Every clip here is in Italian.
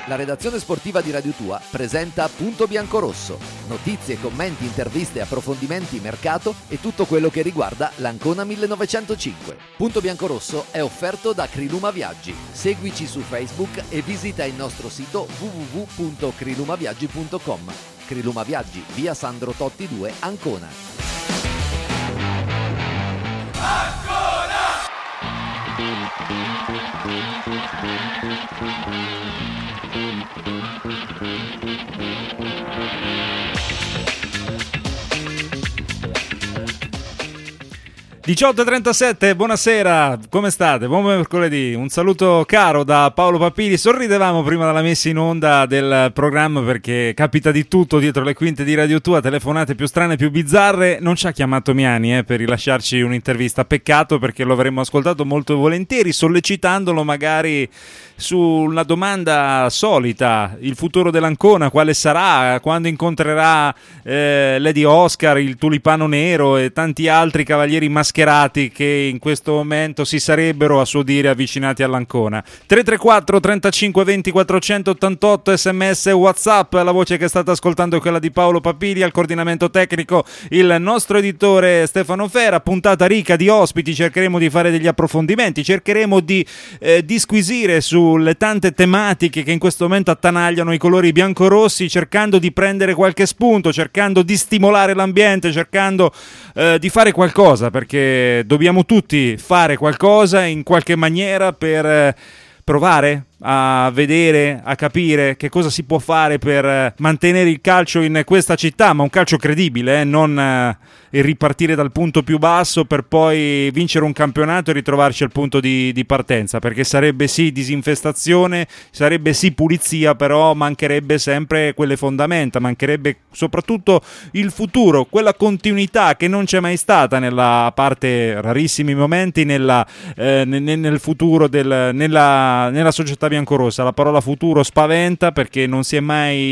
La redazione sportiva di Radio Tua presenta Punto Biancorosso. Notizie, commenti, interviste, approfondimenti, mercato e tutto quello che riguarda l'Ancona 1905. Punto Biancorosso è offerto da Criluma Viaggi. Seguici su Facebook e visita il nostro sito www.crilumaviaggi.com. Criluma Viaggi, via Sandro Totti 2, Ancona. Ancona! 18:37, buonasera, come state? Buon mercoledì, un saluto caro da Paolo Papini. Sorridevamo prima della messa in onda del programma perché capita di tutto dietro le quinte di Radio Tua, telefonate più strane, più bizzarre. Non ci ha chiamato Miani per rilasciarci un'intervista, peccato perché lo avremmo ascoltato molto volentieri, sollecitandolo magari sulla domanda solita: il futuro dell'Ancona quale sarà, quando incontrerà Lady Oscar, il tulipano nero e tanti altri cavalieri mascherati che in questo momento si sarebbero, a suo dire, avvicinati all'Ancona. 334 35 20 488 sms WhatsApp. La voce che state ascoltando è quella di Paolo Papili, al coordinamento tecnico il nostro editore Stefano Fera. Puntata ricca di ospiti, cercheremo di fare degli approfondimenti, cercheremo di disquisire sulle tante tematiche che in questo momento attanagliano i colori biancorossi, cercando di prendere qualche spunto, cercando di stimolare l'ambiente, cercando di fare qualcosa, perché dobbiamo tutti fare qualcosa in qualche maniera per provare a vedere, a capire che cosa si può fare per mantenere il calcio in questa città, ma un calcio credibile, non ripartire dal punto più basso per poi vincere un campionato e ritrovarci al punto di partenza, perché sarebbe sì disinfestazione, sarebbe sì pulizia, però mancherebbe sempre quelle fondamenta, mancherebbe soprattutto il futuro, quella continuità che non c'è mai stata nella parte, rarissimi momenti, nel futuro nella società biancorossa. La parola futuro spaventa perché non ci si è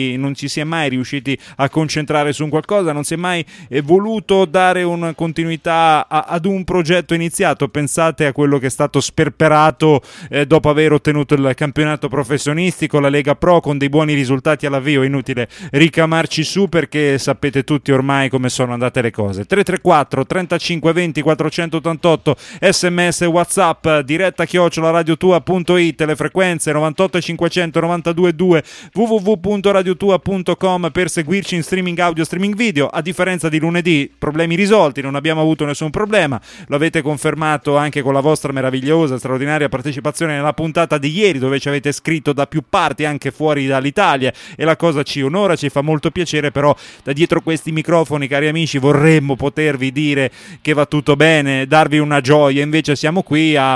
mai riusciti a concentrare su un qualcosa, non si è mai voluto dare una continuità ad un progetto iniziato. Pensate a quello che è stato sperperato dopo aver ottenuto il campionato professionistico, la Lega Pro, con dei buoni risultati all'avvio. È inutile ricamarci su perché sapete tutti ormai come sono andate le cose. 334 35 20 488 sms WhatsApp, diretta @radiotua.it, le frequenze 98 500 92 2, www.radiotua.com per seguirci in streaming audio, streaming video. A differenza di lunedì, problemi risolti, non abbiamo avuto nessun problema, lo avete confermato anche con la vostra meravigliosa, straordinaria partecipazione nella puntata di ieri, dove ci avete scritto da più parti anche fuori dall'Italia, e la cosa ci onora, ci fa molto piacere. Però da dietro questi microfoni, cari amici, vorremmo potervi dire che va tutto bene, darvi una gioia, invece siamo qui a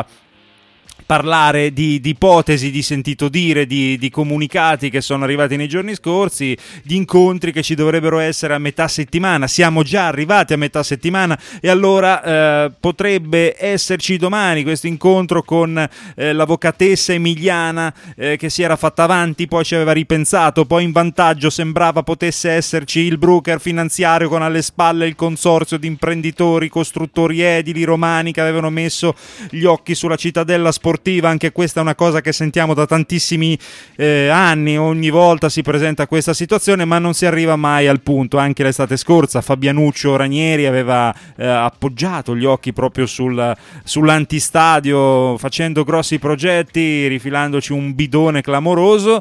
parlare di ipotesi, di sentito dire, di comunicati che sono arrivati nei giorni scorsi, di incontri che ci dovrebbero essere a metà settimana. Siamo già arrivati a metà settimana e allora potrebbe esserci domani questo incontro con l'avvocatessa Emiliana che si era fatta avanti, poi ci aveva ripensato, poi in vantaggio sembrava potesse esserci il broker finanziario con alle spalle il consorzio di imprenditori, costruttori edili romani che avevano messo gli occhi sulla cittadella sportiva. Anche questa è una cosa che sentiamo da tantissimi anni, ogni volta si presenta questa situazione ma non si arriva mai al punto. Anche l'estate scorsa Fabianuccio Ranieri aveva appoggiato gli occhi proprio sull'antistadio, facendo grossi progetti, rifilandoci un bidone clamoroso,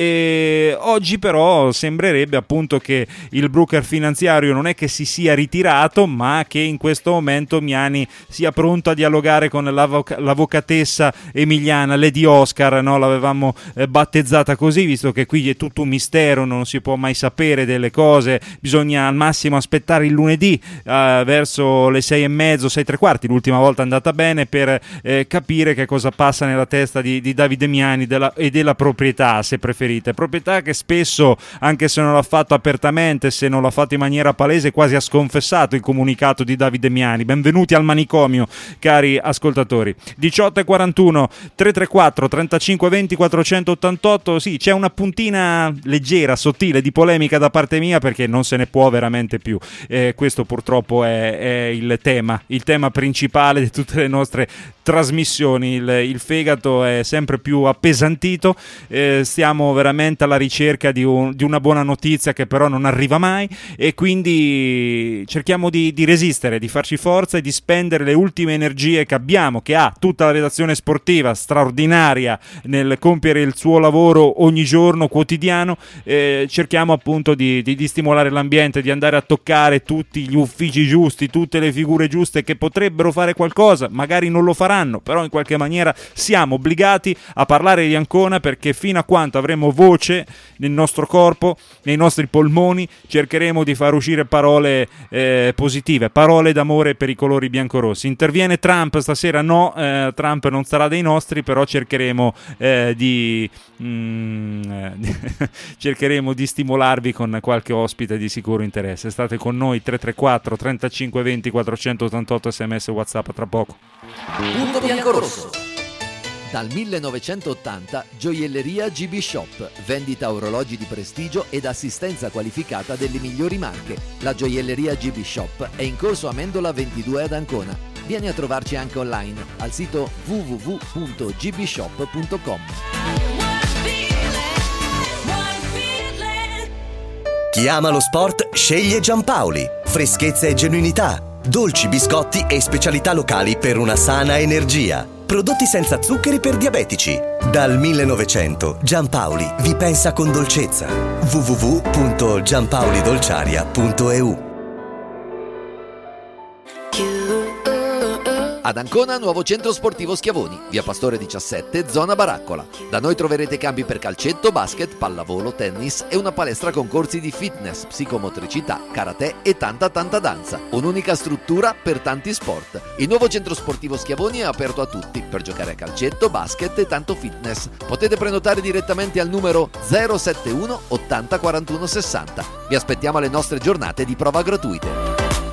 e oggi però sembrerebbe appunto che il broker finanziario non è che si sia ritirato, ma che in questo momento Miani sia pronto a dialogare con l'avvocatessa Emiliana, Lady Oscar, no? L'avevamo battezzata così, visto che qui è tutto un mistero, non si può mai sapere delle cose, bisogna al massimo aspettare il lunedì verso le 6:30, 6:15, l'ultima volta è andata bene, per capire che cosa passa nella testa di Davide Miani e della proprietà, se preferite, proprietà che spesso, anche se non l'ha fatto apertamente, se non l'ha fatto in maniera palese, quasi ha sconfessato il comunicato di Davide Miani. Benvenuti al manicomio, cari ascoltatori. 18:41, 334 35 20 488. Sì, c'è una puntina leggera, sottile di polemica da parte mia, perché non se ne può veramente più. Questo purtroppo è il tema principale di tutte le nostre trasmissioni. Il fegato è sempre più appesantito, stiamo veramente alla ricerca di una buona notizia che però non arriva mai, e quindi cerchiamo di resistere, di farci forza e di spendere le ultime energie che abbiamo, che ha tutta la redazione sportiva straordinaria nel compiere il suo lavoro ogni giorno, quotidiano. Cerchiamo appunto di stimolare l'ambiente, di andare a toccare tutti gli uffici giusti, tutte le figure giuste che potrebbero fare qualcosa, magari non lo faranno, però in qualche maniera siamo obbligati a parlare di Ancona, perché fino a quanto avremo voce nel nostro corpo, nei nostri polmoni, cercheremo di far uscire parole positive, parole d'amore per i colori biancorossi. Interviene Trump stasera? No, Trump non sarà dei nostri, però cercheremo cercheremo di stimolarvi con qualche ospite di sicuro interesse. State con noi, 334 35 20 488 sms WhatsApp, tra poco. Punto biancorosso. Dal 1980 Gioielleria GB Shop, vendita orologi di prestigio ed assistenza qualificata delle migliori marche. La Gioielleria GB Shop è in corso Amendola 22 ad Ancona. Vieni a trovarci anche online al sito www.gbshop.com. Chi ama lo sport sceglie Giampaoli. Freschezza e genuinità, dolci, biscotti e specialità locali per una sana energia. Prodotti senza zuccheri per diabetici. Dal 1900 Giampaoli vi pensa con dolcezza. www.giampaolidolciaria.eu. Ad Ancona, nuovo centro sportivo Schiavoni, via Pastore 17, zona Baraccola. Da noi troverete campi per calcetto, basket, pallavolo, tennis e una palestra con corsi di fitness, psicomotricità, karate e tanta danza. Un'unica struttura per tanti sport. Il nuovo centro sportivo Schiavoni è aperto a tutti per giocare a calcetto, basket e tanto fitness. Potete prenotare direttamente al numero 071 80 41 60. Vi aspettiamo alle nostre giornate di prova gratuite.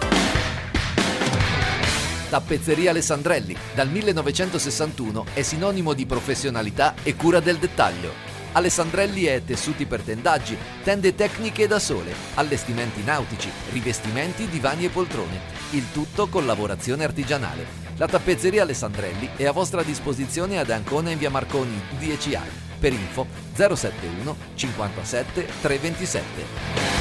Tappezzeria Alessandrelli, dal 1961 è sinonimo di professionalità e cura del dettaglio. Alessandrelli è tessuti per tendaggi, tende tecniche da sole, allestimenti nautici, rivestimenti, divani e poltrone. Il tutto con lavorazione artigianale. La tappezzeria Alessandrelli è a vostra disposizione ad Ancona in via Marconi 10A. Per info 071 57 327.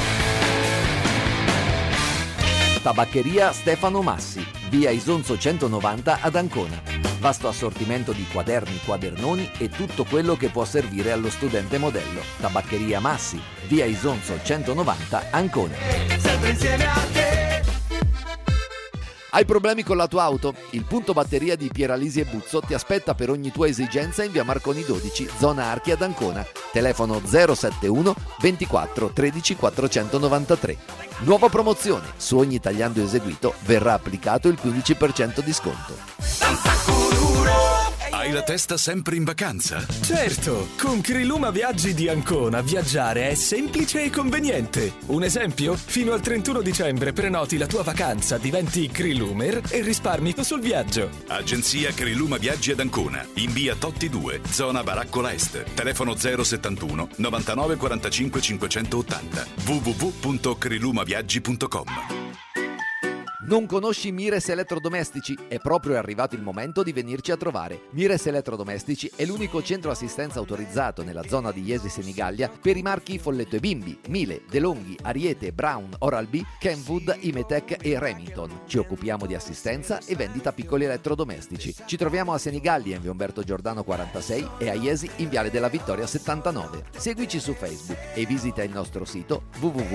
Tabaccheria Stefano Massi, via Isonzo 190 ad Ancona. Vasto assortimento di quaderni, quadernoni e tutto quello che può servire allo studente modello. Tabaccheria Massi, via Isonzo 190 Ancona. Sempre insieme a te. Hai problemi con la tua auto? Il punto batteria di Pieralisi e Buzzo ti aspetta per ogni tua esigenza in via Marconi 12, zona Archi ad Ancona. Telefono 071 24 13 493. Nuova promozione: su ogni tagliando eseguito verrà applicato il 15% di sconto. Hai la testa sempre in vacanza? Certo, con Criluma Viaggi di Ancona viaggiare è semplice e conveniente. Un esempio? Fino al 31 dicembre prenoti la tua vacanza, diventi Crilumer e risparmi sul viaggio. Agenzia Criluma Viaggi ad Ancona, in via Totti 2, zona Baraccola Est. Telefono 071 99 45 580. www.crilumaviaggi.com. Non conosci Mires Elettrodomestici? È proprio arrivato il momento di venirci a trovare. Mires Elettrodomestici è l'unico centro assistenza autorizzato nella zona di Jesi Senigallia per i marchi Folletto e Bimbi, Miele, DeLonghi, Ariete, Brown, Oral-B, Kenwood, Imetec e Remington. Ci occupiamo di assistenza e vendita piccoli elettrodomestici. Ci troviamo a Senigallia in via Umberto Giordano 46 e a Jesi in viale della Vittoria 79. Seguici su Facebook e visita il nostro sito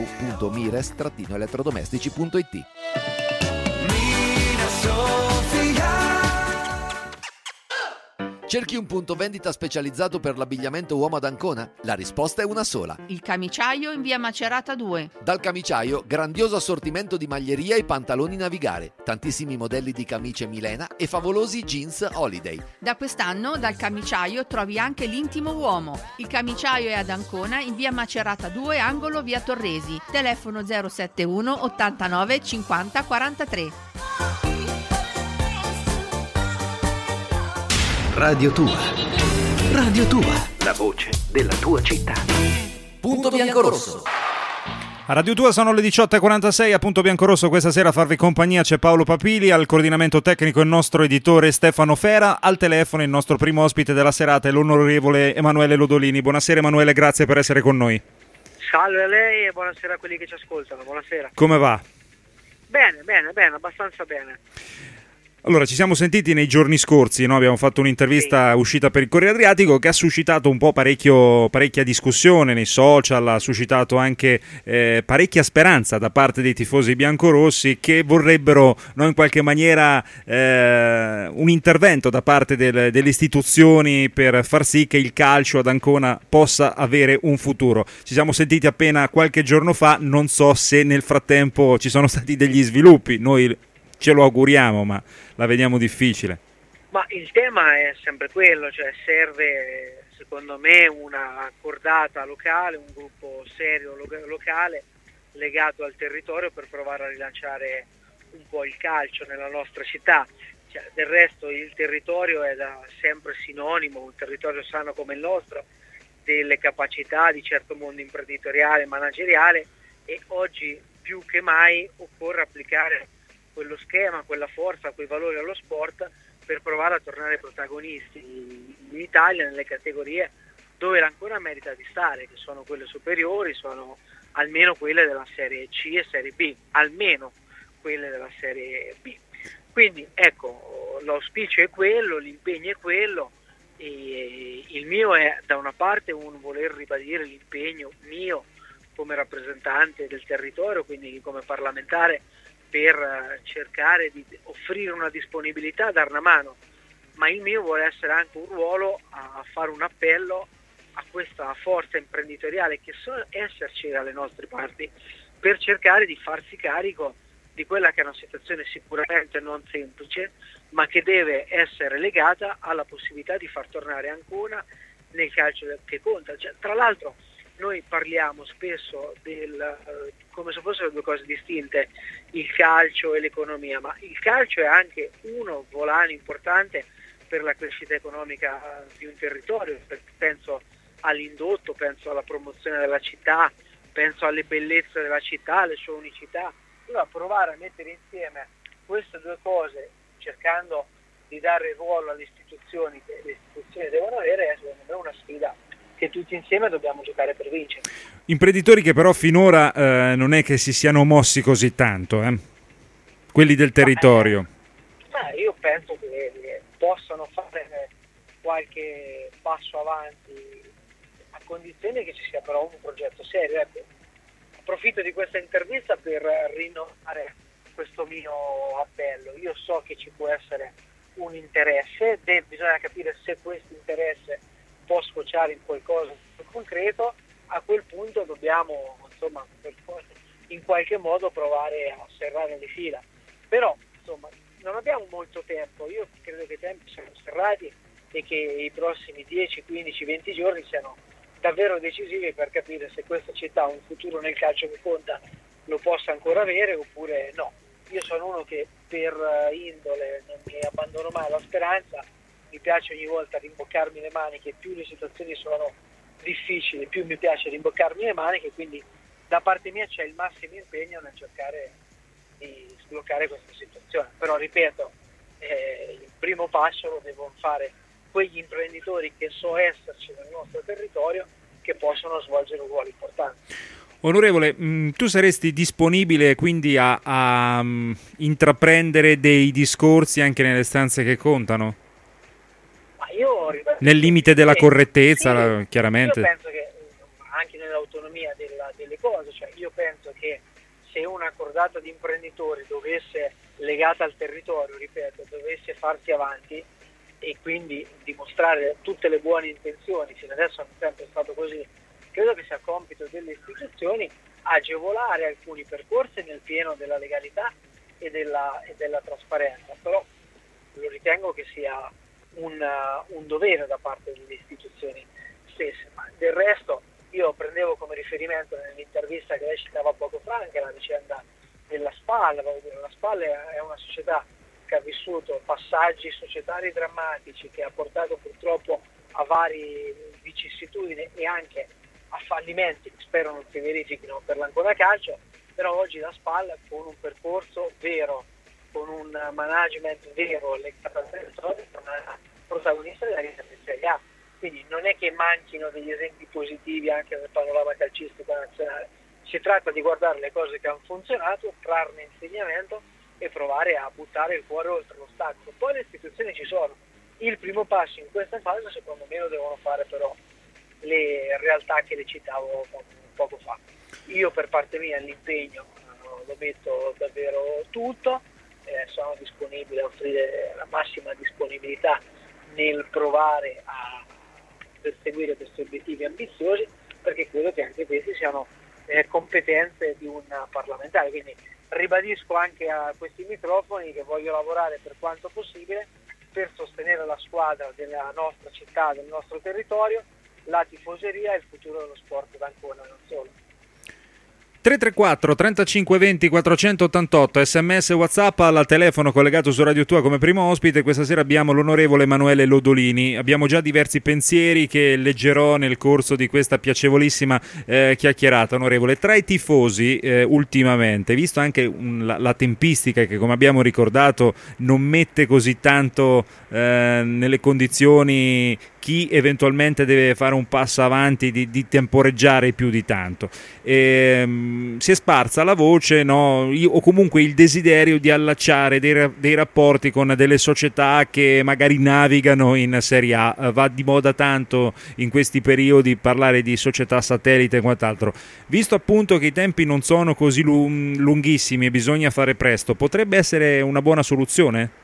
www.mires-elettrodomestici.it. Cerchi un punto vendita specializzato per l'abbigliamento uomo ad Ancona? La risposta è una sola. Il Camiciaio in via Macerata 2. Dal Camiciaio, grandioso assortimento di maglieria e pantaloni navigare, tantissimi modelli di camicie Milena e favolosi jeans Holiday. Da quest'anno dal Camiciaio trovi anche l'intimo uomo. Il Camiciaio è ad Ancona in via Macerata 2, angolo via Torresi. Telefono 071 89 50 43. Radio Tua. Radio Tua. La voce della tua città. Punto biancorosso. A Radio Tua sono le 18.46, a Punto Biancorosso questa sera a farvi compagnia c'è Paolo Papili, al coordinamento tecnico il nostro editore Stefano Fera, al telefono il nostro primo ospite della serata è l'onorevole Emanuele Lodolini. Buonasera Emanuele, grazie per essere con noi. Salve a lei e buonasera a quelli che ci ascoltano, buonasera. Come va? Bene, abbastanza bene. Allora, ci siamo sentiti nei giorni scorsi, no? Abbiamo fatto un'intervista uscita per il Corriere Adriatico che ha suscitato un po' parecchia discussione nei social, ha suscitato anche parecchia speranza da parte dei tifosi biancorossi che vorrebbero, no, in qualche maniera un intervento da parte delle istituzioni per far sì che il calcio ad Ancona possa avere un futuro. Ci siamo sentiti appena qualche giorno fa, non so se nel frattempo ci sono stati degli sviluppi, noi ce lo auguriamo, ma la vediamo difficile. Ma il tema è sempre quello, cioè serve secondo me una cordata locale, un gruppo serio locale legato al territorio per provare a rilanciare un po' il calcio nella nostra città. Cioè, del resto il territorio è da sempre sinonimo, un territorio sano come il nostro, delle capacità di certo mondo imprenditoriale, manageriale, e oggi più che mai occorre applicare quello schema, quella forza, quei valori allo sport per provare a tornare protagonisti in Italia nelle categorie dove l'Ancona merita di stare, che sono quelle superiori, sono almeno quelle della Serie C e Serie B, almeno quelle della Serie B. Quindi ecco, l'auspicio è quello, l'impegno è quello, e il mio è da una parte un voler ribadire l'impegno mio come rappresentante del territorio, quindi come parlamentare, per cercare di offrire una disponibilità, dare una mano, ma il mio vuole essere anche un ruolo a fare un appello a questa forza imprenditoriale che so esserci dalle nostre parti, per cercare di farsi carico di quella che è una situazione sicuramente non semplice, ma che deve essere legata alla possibilità di far tornare Ancona nel calcio che conta. Cioè, tra l'altro noi parliamo spesso come se fossero due cose distinte, il calcio e l'economia, ma il calcio è anche uno volano importante per la crescita economica di un territorio. Penso all'indotto, penso alla promozione della città, penso alle bellezze della città, alle sue unicità. Allora provare a mettere insieme queste due cose, cercando di dare ruolo alle istituzioni che le istituzioni devono avere, è secondo me una sfida che tutti insieme dobbiamo giocare per vincere. Imprenditori che però finora non è che si siano mossi così tanto, quelli del territorio. Io penso che possano fare qualche passo avanti a condizione che ci sia però un progetto serio. Ecco, approfitto di questa intervista per rinnovare questo mio appello. Io so che ci può essere un interesse, bisogna capire se questo interesse può sfociare in qualcosa di concreto. A quel punto dobbiamo, insomma, in qualche modo provare a serrare le fila. Però, insomma, non abbiamo molto tempo. Io credo che i tempi siano serrati e che i prossimi 10, 15, 20 giorni siano davvero decisivi per capire se questa città ha un futuro nel calcio che conta, lo possa ancora avere oppure no. Io sono uno che per indole non mi abbandono mai alla speranza, mi piace ogni volta rimboccarmi le maniche, più le situazioni sono difficili, più mi piace rimboccarmi le maniche, quindi da parte mia c'è il massimo impegno nel cercare di sbloccare questa situazione. Però ripeto, il primo passo lo devono fare quegli imprenditori che so esserci nel nostro territorio, che possono svolgere un ruolo importante. Onorevole, tu saresti disponibile quindi a intraprendere dei discorsi anche nelle stanze che contano? Ma io nel limite della correttezza, sì, chiaramente. Io penso che anche nell'autonomia delle cose, cioè io penso che se una cordata di imprenditori dovesse, legata al territorio, ripeto, dovesse farsi avanti e quindi dimostrare tutte le buone intenzioni, fino adesso non è sempre stato così, credo che sia compito delle istituzioni agevolare alcuni percorsi nel pieno della legalità e della trasparenza, però lo ritengo che sia un dovere da parte delle istituzioni stesse. Ma del resto io prendevo come riferimento nell'intervista che lei citava poco fa anche la vicenda della SPAL. La SPAL è una società che ha vissuto passaggi societari drammatici, che ha portato purtroppo a varie vicissitudini e anche a fallimenti che spero non si verifichino per l'Ancona Calcio, però oggi la SPAL con un percorso vero, con un management vero legato al territorio, è una protagonista della ricerca in Serie A. Quindi non è che manchino degli esempi positivi anche nel panorama calcistico nazionale, si tratta di guardare le cose che hanno funzionato, trarne insegnamento e provare a buttare il cuore oltre l'ostacolo. Poi le istituzioni ci sono, il primo passo in questa fase secondo me lo devono fare però le realtà che le citavo poco fa. Io per parte mia l'impegno lo metto davvero tutto, sono disponibile a offrire la massima disponibilità nel provare a perseguire questi obiettivi ambiziosi, perché credo che anche questi siano competenze di un parlamentare, quindi ribadisco anche a questi microfoni che voglio lavorare per quanto possibile per sostenere la squadra della nostra città, del nostro territorio, la tifoseria e il futuro dello sport d'Ancona, non solo. 334 35 20 488 sms WhatsApp al telefono collegato su Radio Tua come primo ospite. Questa sera abbiamo l'onorevole Emanuele Lodolini. Abbiamo già diversi pensieri che leggerò nel corso di questa piacevolissima chiacchierata. Onorevole, tra i tifosi ultimamente, visto anche la tempistica che come abbiamo ricordato non mette così tanto nelle condizioni chi eventualmente deve fare un passo avanti di temporeggiare più di tanto, si è sparsa la voce, no? O comunque il desiderio di allacciare dei rapporti con delle società che magari navigano in Serie A. Va di moda tanto in questi periodi parlare di società satellite e quant'altro. Visto appunto che i tempi non sono così lunghissimi e bisogna fare presto, potrebbe essere una buona soluzione?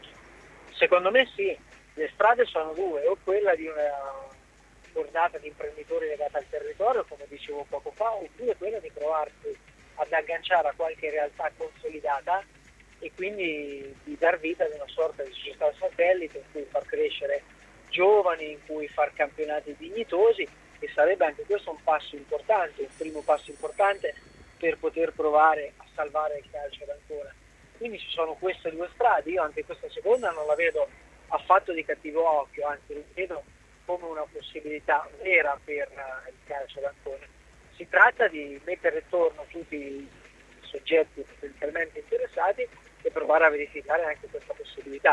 Secondo me sì. Le strade sono due, o quella di una giornata di imprenditori legata al territorio, come dicevo poco fa, oppure quella di provarsi ad agganciare a qualche realtà consolidata e quindi di dar vita ad una sorta di società satellite in cui far crescere giovani, in cui far campionati dignitosi, e sarebbe anche questo un passo importante, un primo passo importante per poter provare a salvare il calcio d'Ancona. Quindi ci sono queste due strade, io anche questa seconda non la vedo affatto di cattivo occhio, anzi lo vedo come una possibilità vera per il calcio d'Ancona. Si tratta di mettere attorno tutti i soggetti potenzialmente interessati e provare a verificare anche questa possibilità.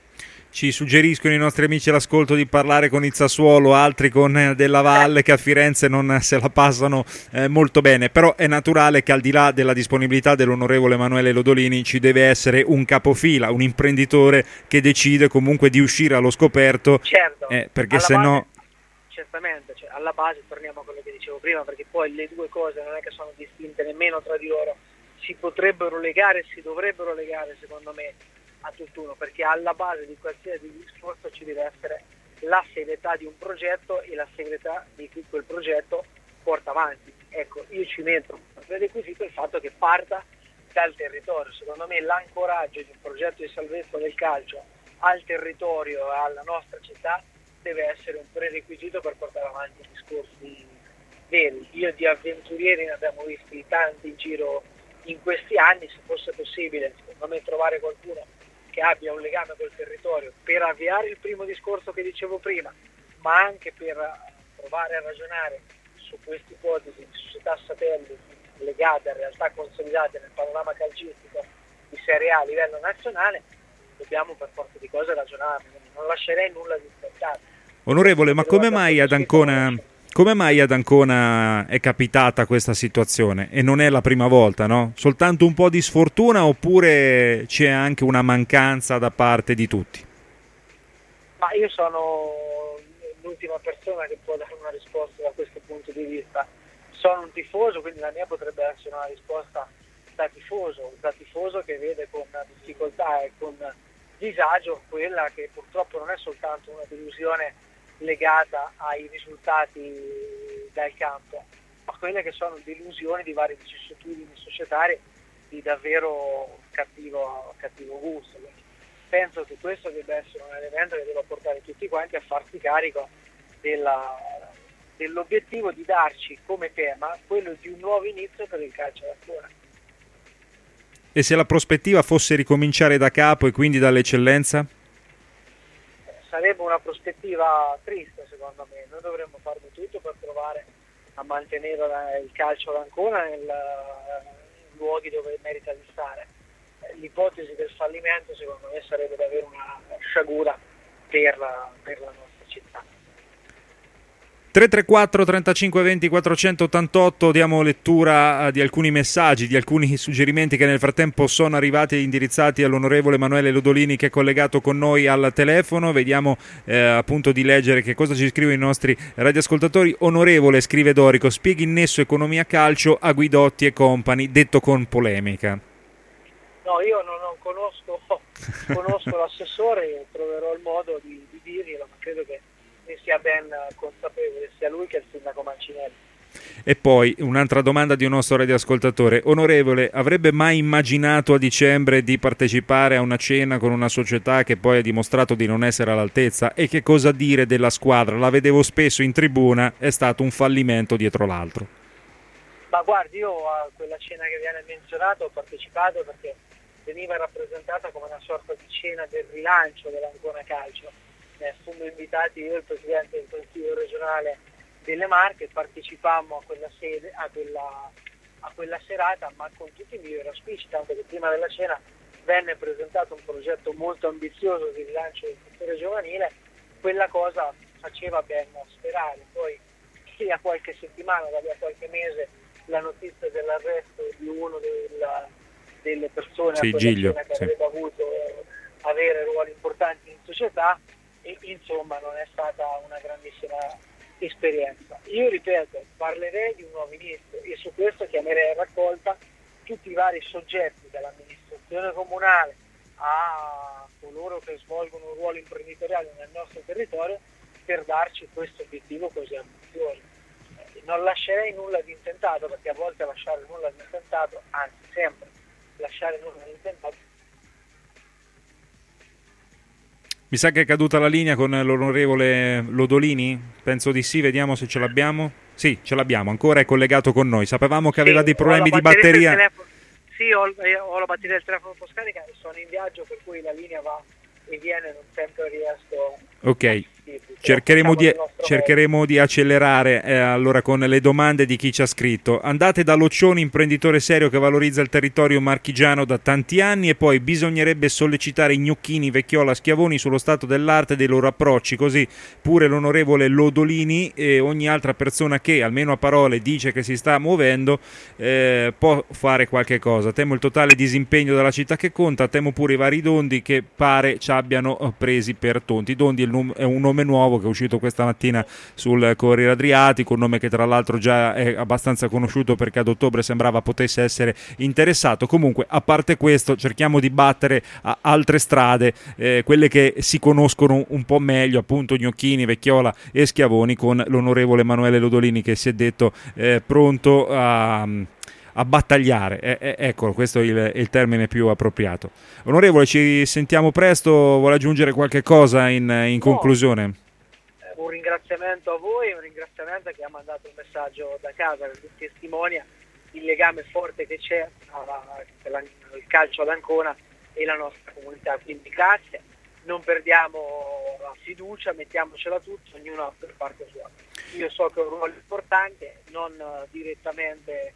Ci suggeriscono i nostri amici all'ascolto di parlare con il Sassuolo, altri con Della Valle, che a Firenze non se la passano molto bene, però è naturale che al di là della disponibilità dell'onorevole Emanuele Lodolini ci deve essere un capofila, un imprenditore che decide comunque di uscire allo scoperto, certo, perché se no... Certamente, cioè, alla base torniamo a quello che dicevo prima, perché poi le due cose non è che sono distinte nemmeno tra di loro, si potrebbero legare, si dovrebbero legare secondo me a tutt'uno, perché alla base di qualsiasi discorso ci deve essere la serietà di un progetto e la serietà di chi quel progetto porta avanti. Ecco, io ci metto come requisito il fatto che parta dal territorio. Secondo me l'ancoraggio di un progetto di salvezza del calcio al territorio e alla nostra città deve essere un prerequisito per portare avanti discorsi veri. Io di avventurieri ne abbiamo visti tanti in giro in questi anni, se fosse possibile secondo me trovare qualcuno che abbia un legame col territorio per avviare il primo discorso che dicevo prima, ma anche per provare a ragionare su queste ipotesi di società satelliti legate a realtà consolidate nel panorama calcistico di Serie A a livello nazionale, dobbiamo per forza di cose ragionarne, non lascerei nulla di scontato. Onorevole, ma come mai ad Ancona è capitata questa situazione? E non è la prima volta, no? Soltanto un po' di sfortuna oppure c'è anche una mancanza da parte di tutti? Ma io sono l'ultima persona che può dare una risposta da questo punto di vista. Sono un tifoso, quindi la mia potrebbe essere una risposta da tifoso che vede con difficoltà e con disagio quella che purtroppo non è soltanto una delusione legata ai risultati dal campo, ma quelle che sono delusioni di varie vicissitudini societarie di davvero cattivo gusto. Quindi penso che questo debba essere un elemento che deve portare tutti quanti a farsi carico dell'obiettivo di darci come tema quello di un nuovo inizio per il calcio d'Ancona. E se la prospettiva fosse ricominciare da capo e quindi dall'eccellenza? Sarebbe una prospettiva triste secondo me. Noi dovremmo fare di tutto per provare a mantenere il calcio d'Ancona nei luoghi dove merita di stare. L'ipotesi del fallimento secondo me sarebbe di avere una sciagura per la nostra città. 334 35 20 488, diamo lettura di alcuni messaggi, di alcuni suggerimenti che nel frattempo sono arrivati indirizzati all'onorevole Emanuele Lodolini, che è collegato con noi al telefono. Vediamo appunto di leggere che cosa ci scrivono i nostri radioascoltatori. Onorevole, scrive Dorico, spieghi il nesso economia calcio a Guidotti e company, detto con polemica. No, io non conosco l'assessore e troverò il modo di dirglielo, ma credo che ne sia ben consapevole sia lui che il sindaco Mancinelli. E poi un'altra domanda di un nostro radioascoltatore. Onorevole, avrebbe mai immaginato a dicembre di partecipare a una cena con una società che poi ha dimostrato di non essere all'altezza? E che cosa dire della squadra? La vedevo spesso in tribuna, è stato un fallimento dietro l'altro. Ma guardi, io a quella cena che viene menzionato ho partecipato perché veniva rappresentata come una sorta di cena del rilancio dell'Ancona Calcio. Fummo invitati io e il Presidente del Consiglio regionale delle Marche, partecipammo a quella serata, ma con tutti i migliori auspici, tanto che prima della cena venne presentato un progetto molto ambizioso di rilancio del settore giovanile. Quella cosa faceva ben sperare. Poi a qualche settimana, da lì a qualche mese, la notizia dell'arresto di uno delle persone a quella Giglio, cena che avrebbe avuto avere ruoli importanti in società, e insomma non è stata una grandissima esperienza. Io ripeto, parlerei di un nuovo inizio e su questo chiamerei a raccolta tutti i vari soggetti, dall'amministrazione comunale a coloro che svolgono un ruolo imprenditoriale nel nostro territorio, per darci questo obiettivo così ambizioso. Non lascerei nulla di intentato, perché a volte lasciare nulla di intentato, anzi sempre lasciare nulla di intentato. Mi sa che è caduta la linea con l'onorevole Lodolini? Penso di sì, vediamo se ce l'abbiamo. Sì, ce l'abbiamo, ancora è collegato con noi. Sapevamo che aveva dei problemi di batteria. Sì, ho la batteria del telefono un po' scarica e sono in viaggio, per cui la linea va e viene, non sempre riesco. Ok, cercheremo di accelerare allora con le domande di chi ci ha scritto. Andate da Loccioni, imprenditore serio che valorizza il territorio marchigiano da tanti anni, e poi bisognerebbe sollecitare i gnocchini, Vecchiola, Schiavoni sullo stato dell'arte e dei loro approcci, così pure l'onorevole Lodolini e ogni altra persona che almeno a parole dice che si sta muovendo può fare qualche cosa. Temo il totale disimpegno della città che conta, temo pure i vari Dondi che pare ci abbiano presi per tonti. Dondi è un nome nuovo che è uscito questa mattina sul Corriere Adriatico, un nome che tra l'altro già è abbastanza conosciuto perché ad ottobre sembrava potesse essere interessato. Comunque, a parte questo, cerchiamo di battere a altre strade, quelle che si conoscono un po' meglio, appunto Gnocchini, Vecchiola e Schiavoni, con l'onorevole Emanuele Lodolini che si è detto pronto a battagliare, ecco, questo è il termine più appropriato. Onorevole, ci sentiamo presto, vuole aggiungere qualche cosa in conclusione? Un ringraziamento a voi, un ringraziamento a chi ha mandato un messaggio da casa che testimonia il legame forte che c'è tra il calcio ad Ancona e la nostra comunità, quindi grazie, non perdiamo la fiducia, mettiamocela tutti, ognuno per parte sua. Io so che è un ruolo importante, non direttamente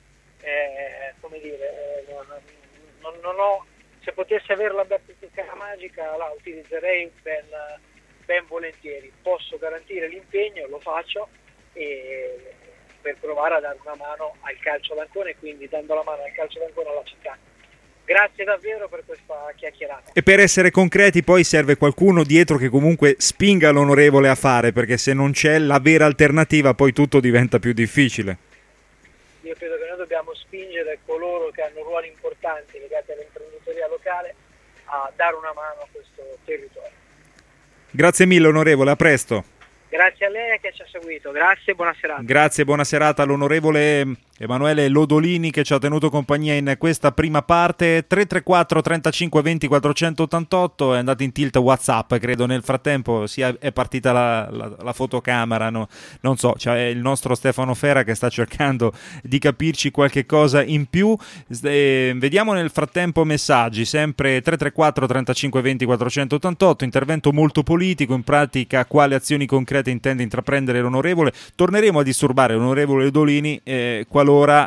non ho, se potessi avere la bacchetta magica la utilizzerei ben volentieri. Posso garantire l'impegno, lo faccio, e per provare a dare una mano al calcio d'Ancona, e quindi dando la mano al calcio d'Ancona alla città. Grazie davvero per questa chiacchierata. E per essere concreti poi serve qualcuno dietro che comunque spinga l'onorevole a fare, perché se non c'è la vera alternativa poi tutto diventa più difficile. Io credo che noi dobbiamo spingere coloro che hanno ruoli importanti legati all'imprenditoria locale a dare una mano a questo territorio. Grazie mille onorevole, a presto. Grazie a lei che ci ha seguito, grazie, buona serata. Grazie, buona serata all'onorevole Emanuele Lodolini che ci ha tenuto compagnia in questa prima parte. 334 35 20 488, è andato in tilt WhatsApp, credo nel frattempo è partita la fotocamera, no? Non so, c'è il nostro Stefano Fera che sta cercando di capirci qualche cosa in più. Vediamo nel frattempo messaggi, sempre 334 35 20 488, intervento molto politico, in pratica quali azioni concrete iniziative intende intraprendere l'onorevole. Torneremo a disturbare l'onorevole Dolini qualora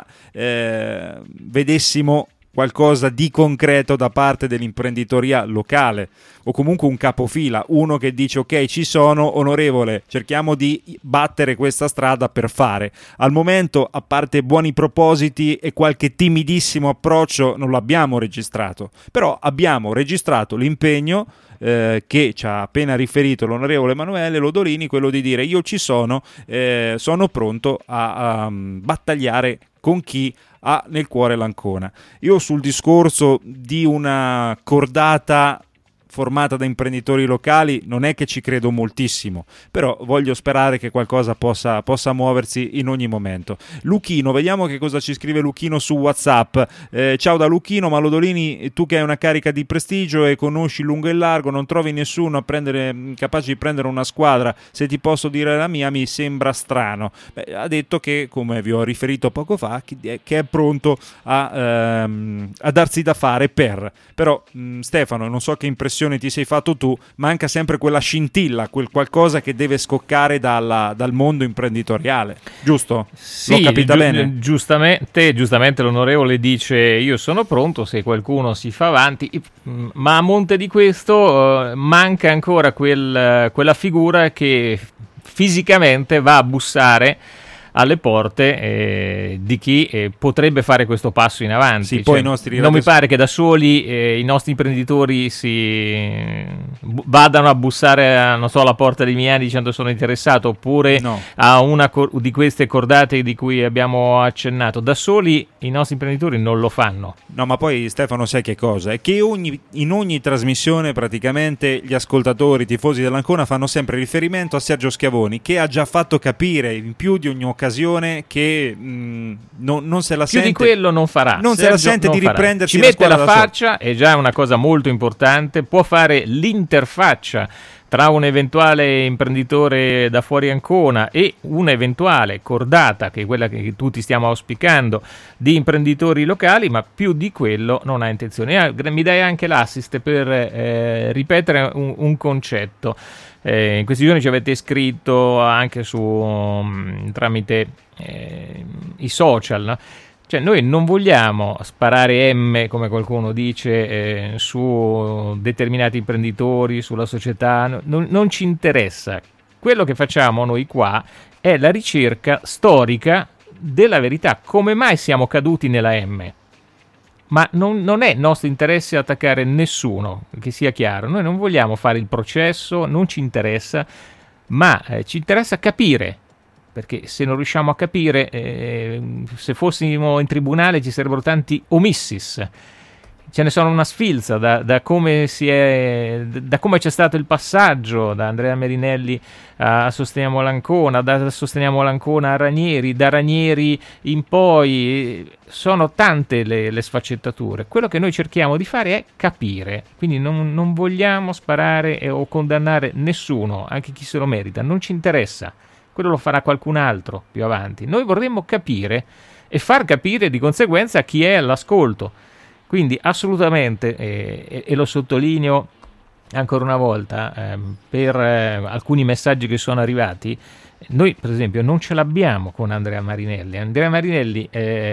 vedessimo qualcosa di concreto da parte dell'imprenditoria locale o comunque un capofila, uno che dice ok, ci sono, onorevole, cerchiamo di battere questa strada per fare. Al momento, a parte buoni propositi e qualche timidissimo approccio, non l'abbiamo registrato, però abbiamo registrato l'impegno che ci ha appena riferito l'onorevole Emanuele Lodolini, quello di dire io ci sono pronto a battagliare con chi ha nel cuore l'Ancona. Io sul discorso di una cordata formata da imprenditori locali non è che ci credo moltissimo, però voglio sperare che qualcosa possa muoversi in ogni momento. Luchino, vediamo che cosa ci scrive Luchino su WhatsApp. Ciao da Luchino, ma Lodolini, tu che hai una carica di prestigio e conosci lungo e largo, non trovi nessuno capace di prendere una squadra? Se ti posso dire la mia, mi sembra strano. Ha detto che, come vi ho riferito poco fa, che è pronto a darsi da fare però Stefano, non so che impressione ti sei fatto tu, manca sempre quella scintilla, quel qualcosa che deve scoccare dal mondo imprenditoriale, giusto? Sì, l'ho capita bene? Giustamente l'onorevole dice io sono pronto se qualcuno si fa avanti, ma a monte di questo manca ancora quella figura che fisicamente va a bussare alle porte di chi potrebbe fare questo passo in avanti. Sì, poi non mi pare che da soli i nostri imprenditori vadano a bussare alla porta di Miani dicendo sono interessato, oppure a una di queste cordate di cui abbiamo accennato. Da soli i nostri imprenditori non lo fanno. No, ma poi Stefano, sai che cosa? È che in ogni trasmissione praticamente gli ascoltatori, i tifosi dell'Ancona fanno sempre riferimento a Sergio Schiavoni, che ha già fatto capire in più di ogni occasione che non se la più sente, di quello non farà, non se la sente di riprendersi, ci mette la faccia, è già una cosa molto importante, può fare l'interfaccia tra un eventuale imprenditore da fuori Ancona e un'eventuale cordata, che è quella che tutti stiamo auspicando, di imprenditori locali, ma più di quello non ha intenzione. Mi dai anche l'assist per ripetere un concetto. In questi giorni ci avete scritto anche tramite i social, no? Cioè noi non vogliamo sparare M, come qualcuno dice, su determinati imprenditori, sulla società, non ci interessa. Quello che facciamo noi qua è la ricerca storica della verità, come mai siamo caduti nella M. Ma non è nostro interesse attaccare nessuno, che sia chiaro. Noi non vogliamo fare il processo, non ci interessa, ma ci interessa capire. Perché se non riusciamo a capire, se fossimo in tribunale ci sarebbero tanti omissis. Ce ne sono una sfilza da come c'è stato il passaggio da Andrea Marinelli a Sosteniamo l'Ancona, da Sosteniamo l'Ancona a Ranieri, da Ranieri in poi. Sono tante le sfaccettature. Quello che noi cerchiamo di fare è capire, quindi non vogliamo sparare o condannare nessuno, anche chi se lo merita, non ci interessa. Quello lo farà qualcun altro più avanti. Noi vorremmo capire e far capire di conseguenza a chi è all'ascolto. Quindi assolutamente, e lo sottolineo ancora una volta, per alcuni messaggi che sono arrivati, noi per esempio non ce l'abbiamo con Andrea Marinelli. Andrea Marinelli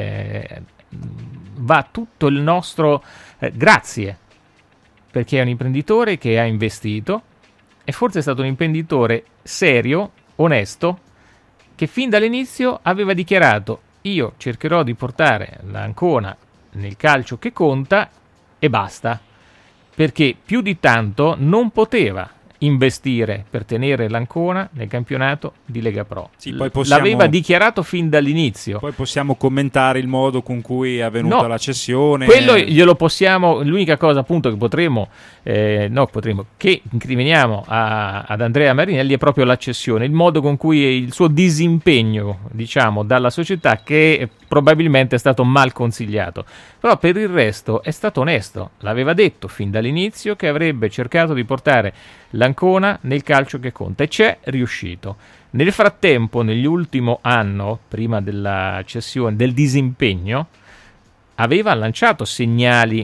va tutto il nostro grazie, perché è un imprenditore che ha investito, e forse è stato un imprenditore serio, onesto, che fin dall'inizio aveva dichiarato io cercherò di portare l'Ancona nel calcio che conta e basta, perché più di tanto non poteva investire per tenere l'Ancona nel campionato di Lega Pro. Sì, poi l'aveva dichiarato fin dall'inizio. Poi possiamo commentare il modo con cui è avvenuta la cessione. Quello glielo possiamo. L'unica cosa appunto che che incriminiamo ad Andrea Marinelli è proprio la cessione, il modo con cui il suo disimpegno, diciamo, dalla società, che probabilmente è stato mal consigliato. Però per il resto è stato onesto, l'aveva detto fin dall'inizio che avrebbe cercato di portare l'Ancona nel calcio che conta, e c'è riuscito. Nel frattempo, nell'ultimo anno, prima della cessione, del disimpegno, aveva lanciato segnali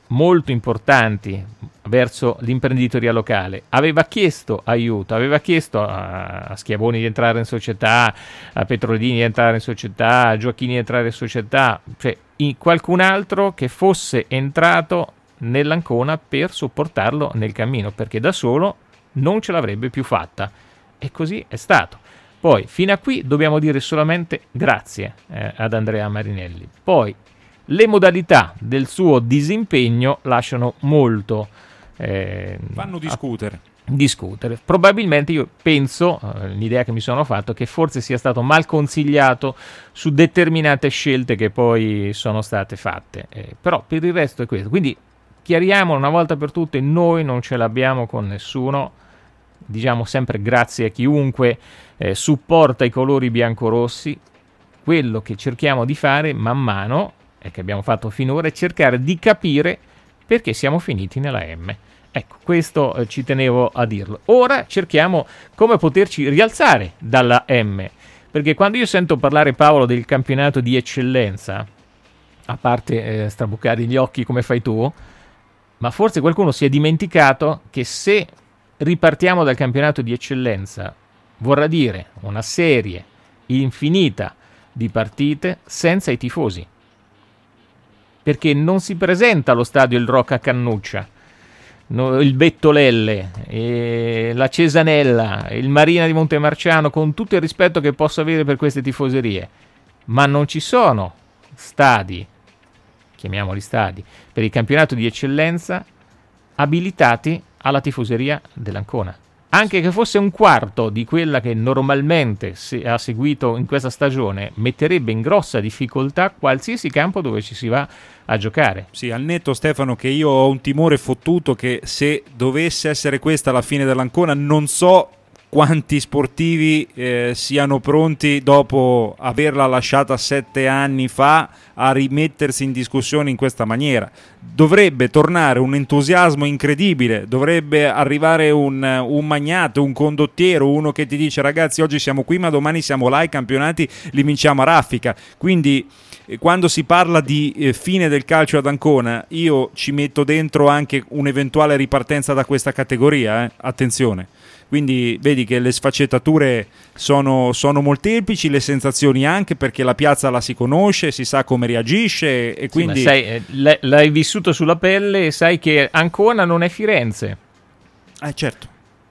molto importanti verso l'imprenditoria locale. Aveva chiesto aiuto, aveva chiesto a Schiavoni di entrare in società, a Petrolini di entrare in società, a Gioacchini di entrare in società, cioè qualcun altro che fosse entrato nell'Ancona per supportarlo nel cammino, perché da solo non ce l'avrebbe più fatta, e così è stato. Poi fino a qui dobbiamo dire solamente grazie ad Andrea Marinelli. Poi le modalità del suo disimpegno lasciano molto fanno discutere. Probabilmente io penso, l'idea che mi sono fatto, che forse sia stato mal consigliato su determinate scelte che poi sono state fatte, però per il resto è questo. Quindi chiariamo una volta per tutte, noi non ce l'abbiamo con nessuno, diciamo sempre grazie a chiunque supporta i colori biancorossi. Quello che cerchiamo di fare man mano, e che abbiamo fatto finora, è cercare di capire perché siamo finiti nella M. Ecco, questo ci tenevo a dirlo. Ora cerchiamo come poterci rialzare dalla M, perché quando io sento parlare, Paolo, del campionato di eccellenza, a parte strabuccare gli occhi come fai tu, ma forse qualcuno si è dimenticato che se ripartiamo dal campionato di eccellenza vorrà dire una serie infinita di partite senza i tifosi, perché non si presenta allo stadio il Rocca Cannuccia, il Bettolelle, la Cesanella, il Marina di Montemarciano, con tutto il rispetto che posso avere per queste tifoserie, ma non ci sono stadi, chiamiamoli stadi, per il campionato di eccellenza abilitati alla tifoseria dell'Ancona. Anche che fosse un quarto di quella che normalmente ha seguito in questa stagione, metterebbe in grossa difficoltà qualsiasi campo dove ci si va a giocare. Sì, al netto, Stefano, che io ho un timore fottuto che se dovesse essere questa la fine dell'Ancona, non so quanti sportivi siano pronti, dopo averla lasciata 7 anni fa, a rimettersi in discussione in questa maniera. Dovrebbe tornare un entusiasmo incredibile, dovrebbe arrivare un magnate, un condottiero, uno che ti dice: ragazzi, oggi siamo qui ma domani siamo là, i campionati li vinciamo a raffica. Quindi quando si parla di fine del calcio ad Ancona, io ci metto dentro anche un'eventuale ripartenza da questa categoria, attenzione. Quindi vedi che le sfaccettature sono molteplici, le sensazioni anche, perché la piazza la si conosce, si sa come reagisce, e quindi... Sì, ma sai, l'hai vissuto sulla pelle e sai che Ancona non è Firenze. Certo.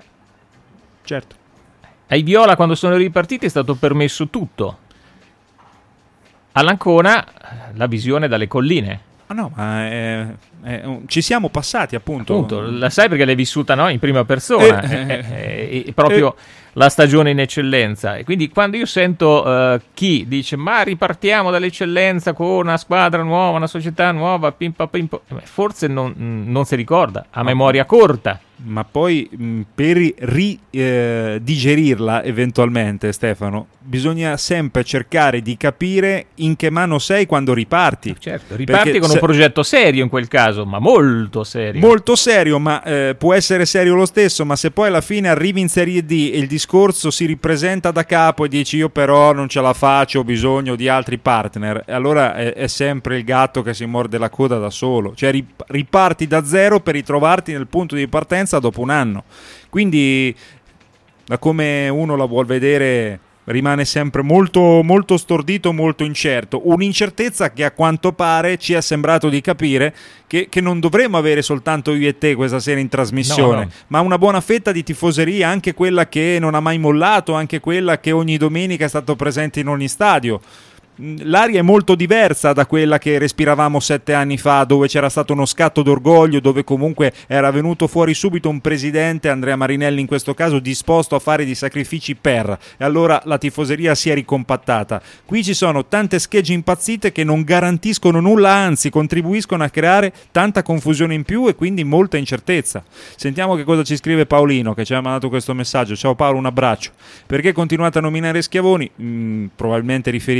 Ai Viola, quando sono ripartiti, è stato permesso tutto. All'Ancona la visione dalle colline. No, ma ci siamo passati, appunto. La sai perché l'hai vissuta, no? In prima persona, proprio la stagione in eccellenza. E quindi quando io sento chi dice: ma ripartiamo dall'eccellenza con una squadra nuova, una società nuova, forse non si ricorda, ha memoria corta. Ma poi per digerirla eventualmente, Stefano, bisogna sempre cercare di capire in che mano sei quando riparti. Certo, riparti con un progetto serio in quel caso, ma molto serio. Molto serio, ma può essere serio lo stesso, ma se poi alla fine arrivi in Serie D e il discorso si ripresenta da capo e dici: io però non ce la faccio, ho bisogno di altri partner, e allora è sempre il gatto che si morde la coda da solo. Cioè riparti da zero per ritrovarti nel punto di partenza dopo un anno. Quindi, da come uno la vuol vedere, rimane sempre molto, molto stordito, molto incerto. Un'incertezza che a quanto pare ci è sembrato di capire che non dovremmo avere soltanto io e te questa sera in trasmissione, no. Ma una buona fetta di tifoseria, anche quella che non ha mai mollato, anche quella che ogni domenica è stato presente in ogni stadio. L'aria è molto diversa da quella che respiravamo 7 anni fa, dove c'era stato uno scatto d'orgoglio, dove comunque era venuto fuori subito un presidente, Andrea Marinelli in questo caso, disposto a fare dei sacrifici e allora la tifoseria si è ricompattata. Qui ci sono tante schegge impazzite che non garantiscono nulla, anzi contribuiscono a creare tanta confusione in più e quindi molta incertezza. Sentiamo che cosa ci scrive Paolino, che ci ha mandato questo messaggio. Ciao Paolo, un abbraccio. Perché continuate a nominare Schiavoni? Probabilmente riferite ai nostri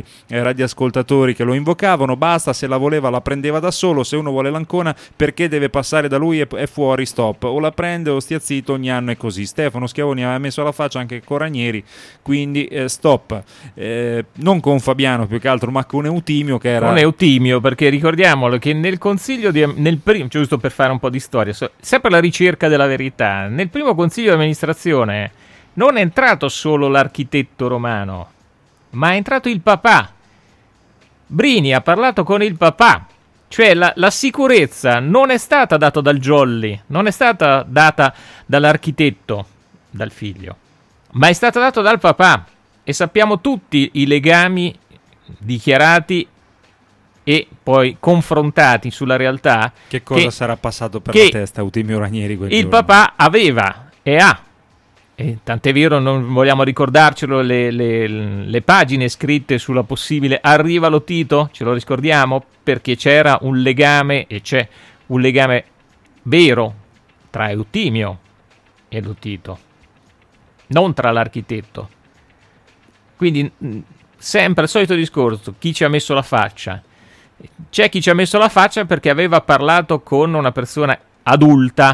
altri radioascoltatori che lo invocavano. Basta, se la voleva la prendeva da solo, se uno vuole l'Ancona perché deve passare da lui è fuori, stop, o la prende o stia zitto, ogni anno è così. Stefano Schiavoni aveva messo alla faccia anche con Ranieri, quindi stop, non con Fabiano più che altro, ma con Eutimio, che era... Con Eutimio, perché ricordiamolo che nel consiglio giusto per fare un po' di storia, sempre la ricerca della verità, nel primo consiglio di amministrazione non è entrato solo l'architetto Romano, ma è entrato il papà. Brini ha parlato con il papà, cioè la sicurezza non è stata data dal Jolly, non è stata data dall'architetto, dal figlio, ma è stata data dal papà, e sappiamo tutti i legami dichiarati e poi confrontati sulla realtà. Che cosa sarà passato per la testa Eutimio Ranieri quel giorno? Papà aveva e ha, e tant'è vero, non vogliamo ricordarcelo, le pagine scritte sulla possibile arrivalo Tito, ce lo ricordiamo, perché c'era un legame, e c'è un legame vero tra Eutimio e lo Tito, non tra l'architetto. Quindi sempre il solito discorso, chi ci ha messo la faccia? C'è chi ci ha messo la faccia perché aveva parlato con una persona adulta,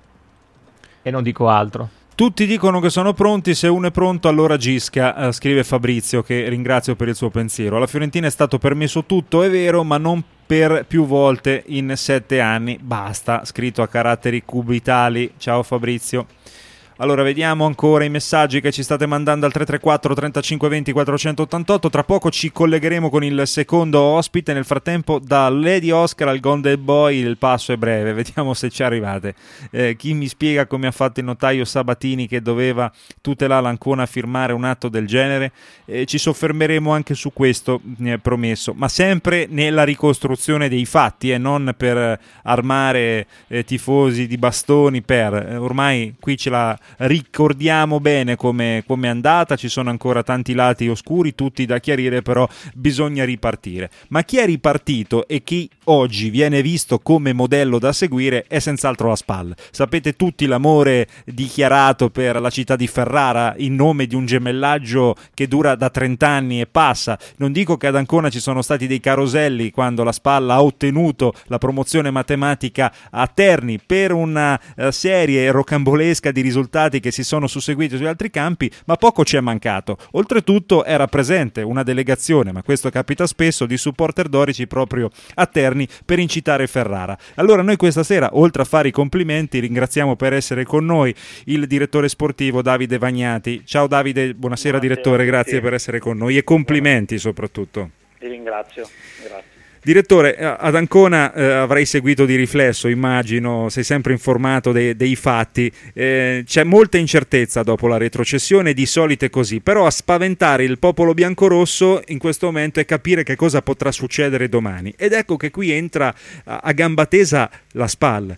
e non dico altro. Tutti dicono che sono pronti, se uno è pronto allora agisca, scrive Fabrizio, che ringrazio per il suo pensiero. Alla Fiorentina è stato permesso tutto, è vero, ma non per più volte in 7 anni. Basta, scritto a caratteri cubitali. Ciao Fabrizio. Allora, vediamo ancora i messaggi che ci state mandando al 334 35 20 488. Tra poco ci collegheremo con il secondo ospite. Nel frattempo, da Lady Oscar al Golden Boy il passo è breve. Vediamo se ci arrivate. Chi mi spiega come ha fatto il notaio Sabatini, che doveva tutelare l'Ancona a firmare un atto del genere? Ci soffermeremo anche su questo, promesso, ma sempre nella ricostruzione dei fatti, non per armare tifosi di bastoni. Ormai qui ce la ricordiamo bene come è andata, ci sono ancora tanti lati oscuri, tutti da chiarire, però bisogna ripartire. Ma chi è ripartito e chi oggi viene visto come modello da seguire è senz'altro la SPAL. Sapete tutti l'amore dichiarato per la città di Ferrara in nome di un gemellaggio che dura da 30 anni e passa. Non dico che ad Ancona ci sono stati dei caroselli quando la SPAL ha ottenuto la promozione matematica a Terni per una serie rocambolesca di risultati che si sono susseguiti sugli altri campi, ma poco ci è mancato. Oltretutto era presente una delegazione, ma questo capita spesso, di supporter dorici proprio a Terni per incitare Ferrara. Allora noi questa sera, oltre a fare i complimenti, ringraziamo per essere con noi il direttore sportivo Davide Vagnati. Ciao Davide, buonasera direttore, grazie per essere con noi e complimenti soprattutto. Ti ringrazio, grazie. Direttore, ad Ancona avrai seguito di riflesso, immagino, sei sempre informato dei fatti, c'è molta incertezza dopo la retrocessione, di solito è così, però a spaventare il popolo biancorosso in questo momento è capire che cosa potrà succedere domani, ed ecco che qui entra a gamba tesa la SPAL.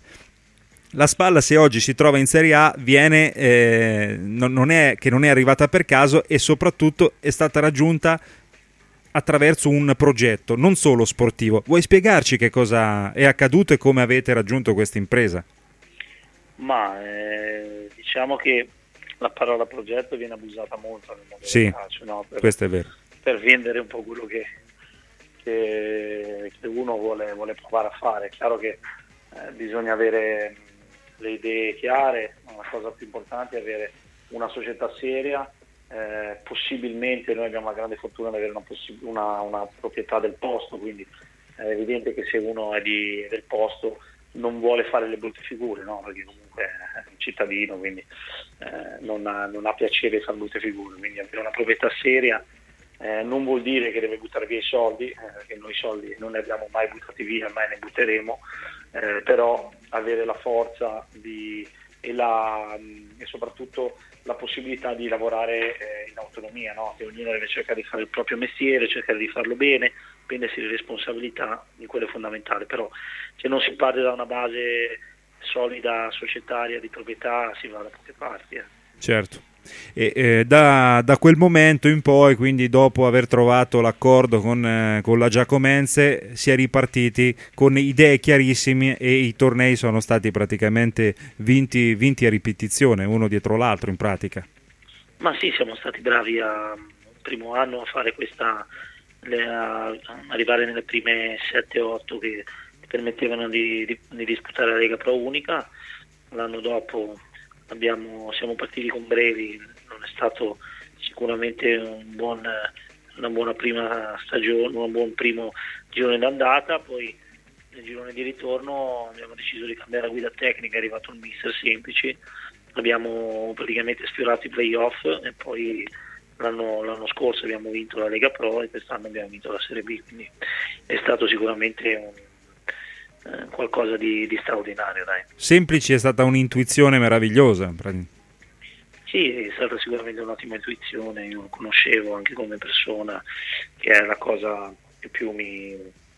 La SPAL, se oggi si trova in Serie A, non è arrivata per caso, e soprattutto è stata raggiunta attraverso un progetto non solo sportivo. Vuoi spiegarci che cosa è accaduto e come avete raggiunto questa impresa? Ma diciamo che la parola progetto viene abusata molto nel mondo del calcio, no? Questo è vero. Per vendere un po' quello che uno vuole provare a fare. È chiaro che bisogna avere le idee chiare, la cosa più importante è avere una società seria. Possibilmente noi abbiamo la grande fortuna di avere una proprietà del posto, quindi è evidente che se uno è del posto non vuole fare le brutte figure, no? Perché comunque è un cittadino, quindi non ha piacere di fare brutte figure, quindi avere una proprietà seria non vuol dire che deve buttare via i soldi, perché noi i soldi non ne abbiamo mai buttati via, mai ne butteremo, però avere la forza e soprattutto la possibilità di lavorare in autonomia, no? Che ognuno deve cercare di fare il proprio mestiere, cercare di farlo bene, prendersi le responsabilità, in quello è fondamentale, però se non si parte da una base solida societaria di proprietà si va da poche parti. Certo. E da quel momento in poi, quindi dopo aver trovato l'accordo con la Giacomense, si è ripartiti con idee chiarissime e i tornei sono stati praticamente vinti a ripetizione, uno dietro l'altro in pratica. Ma sì, siamo stati bravi il primo anno a fare questa arrivare nelle prime 7-8 che permettevano di disputare la Lega Pro Unica. L'anno dopo siamo partiti con Brevi, non è stato sicuramente una buona prima stagione, un buon primo girone d'andata. Poi nel girone di ritorno abbiamo deciso di cambiare la guida tecnica, è arrivato il mister Semplici, abbiamo praticamente sfiorato i playoff e poi l'anno scorso abbiamo vinto la Lega Pro e quest'anno abbiamo vinto la Serie B, quindi è stato sicuramente qualcosa di straordinario, dai. Semplici è stata un'intuizione meravigliosa. Sì, è stata sicuramente un'ottima intuizione, io lo conoscevo anche come persona, che è la cosa che più mi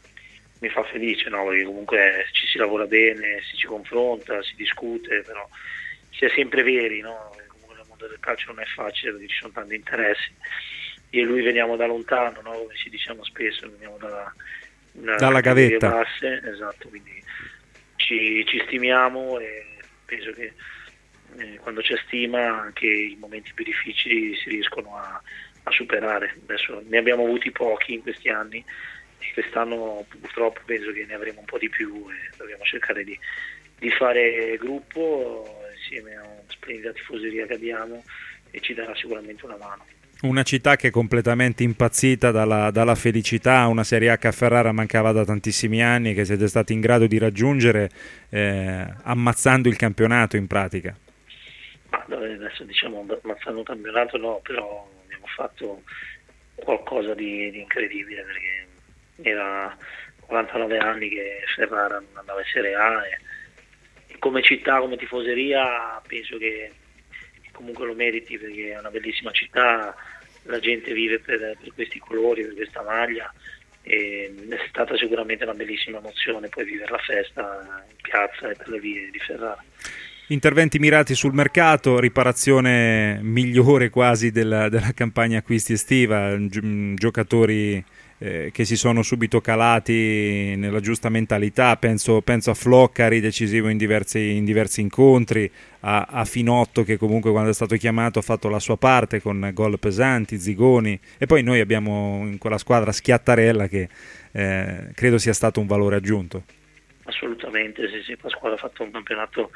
fa felice, no? Perché comunque ci si lavora bene, si confronta, si discute, però si è sempre veri, no? Comunque nel mondo del calcio non è facile perché ci sono tanti interessi. Io e lui veniamo da lontano, no? Come ci diciamo spesso, veniamo dalla gavetta basse, esatto, quindi ci stimiamo e penso che quando c'è stima anche i momenti più difficili si riescono a superare. Adesso ne abbiamo avuti pochi in questi anni e quest'anno purtroppo penso che ne avremo un po' di più e dobbiamo cercare di fare gruppo insieme a una splendida tifoseria che abbiamo e ci darà sicuramente una mano. Una città che è completamente impazzita dalla felicità, una Serie A che a Ferrara mancava da tantissimi anni, che siete stati in grado di raggiungere ammazzando il campionato in pratica. Adesso diciamo ammazzando il campionato no, però abbiamo fatto qualcosa di incredibile, perché era 49 anni che Ferrara non andava in Serie A e come città, come tifoseria penso che comunque lo meriti, perché è una bellissima città, la gente vive per questi colori, per questa maglia e è stata sicuramente una bellissima emozione poi vivere la festa in piazza e per le vie di Ferrara. Interventi mirati sul mercato, riparazione migliore quasi della campagna acquisti estiva, giocatori che si sono subito calati nella giusta mentalità, penso a Floccari, decisivo in diversi incontri, a Finotto che comunque quando è stato chiamato ha fatto la sua parte con gol pesanti, Zigoni, e poi noi abbiamo in quella squadra Schiattarella che credo sia stato un valore aggiunto. Assolutamente, sì, la squadra ha fatto un campionato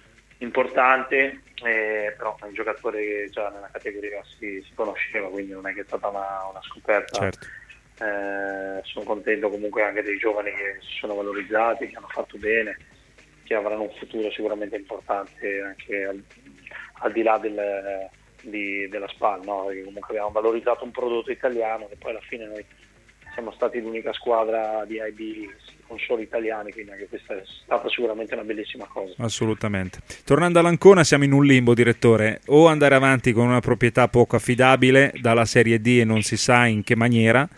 importante, però è un giocatore che già nella categoria si conosceva, quindi non è che è stata una scoperta. Certo. Sono contento comunque anche dei giovani che si sono valorizzati, che hanno fatto bene, che avranno un futuro sicuramente importante anche al di là della SPAL, no? Perché comunque abbiamo valorizzato un prodotto italiano, che poi alla fine noi siamo stati l'unica squadra di IB con solo italiani, quindi anche questa è stata sicuramente una bellissima cosa. Assolutamente. Tornando all'Ancona, siamo in un limbo, direttore, o andare avanti con una proprietà poco affidabile dalla Serie D e non si sa in che maniera,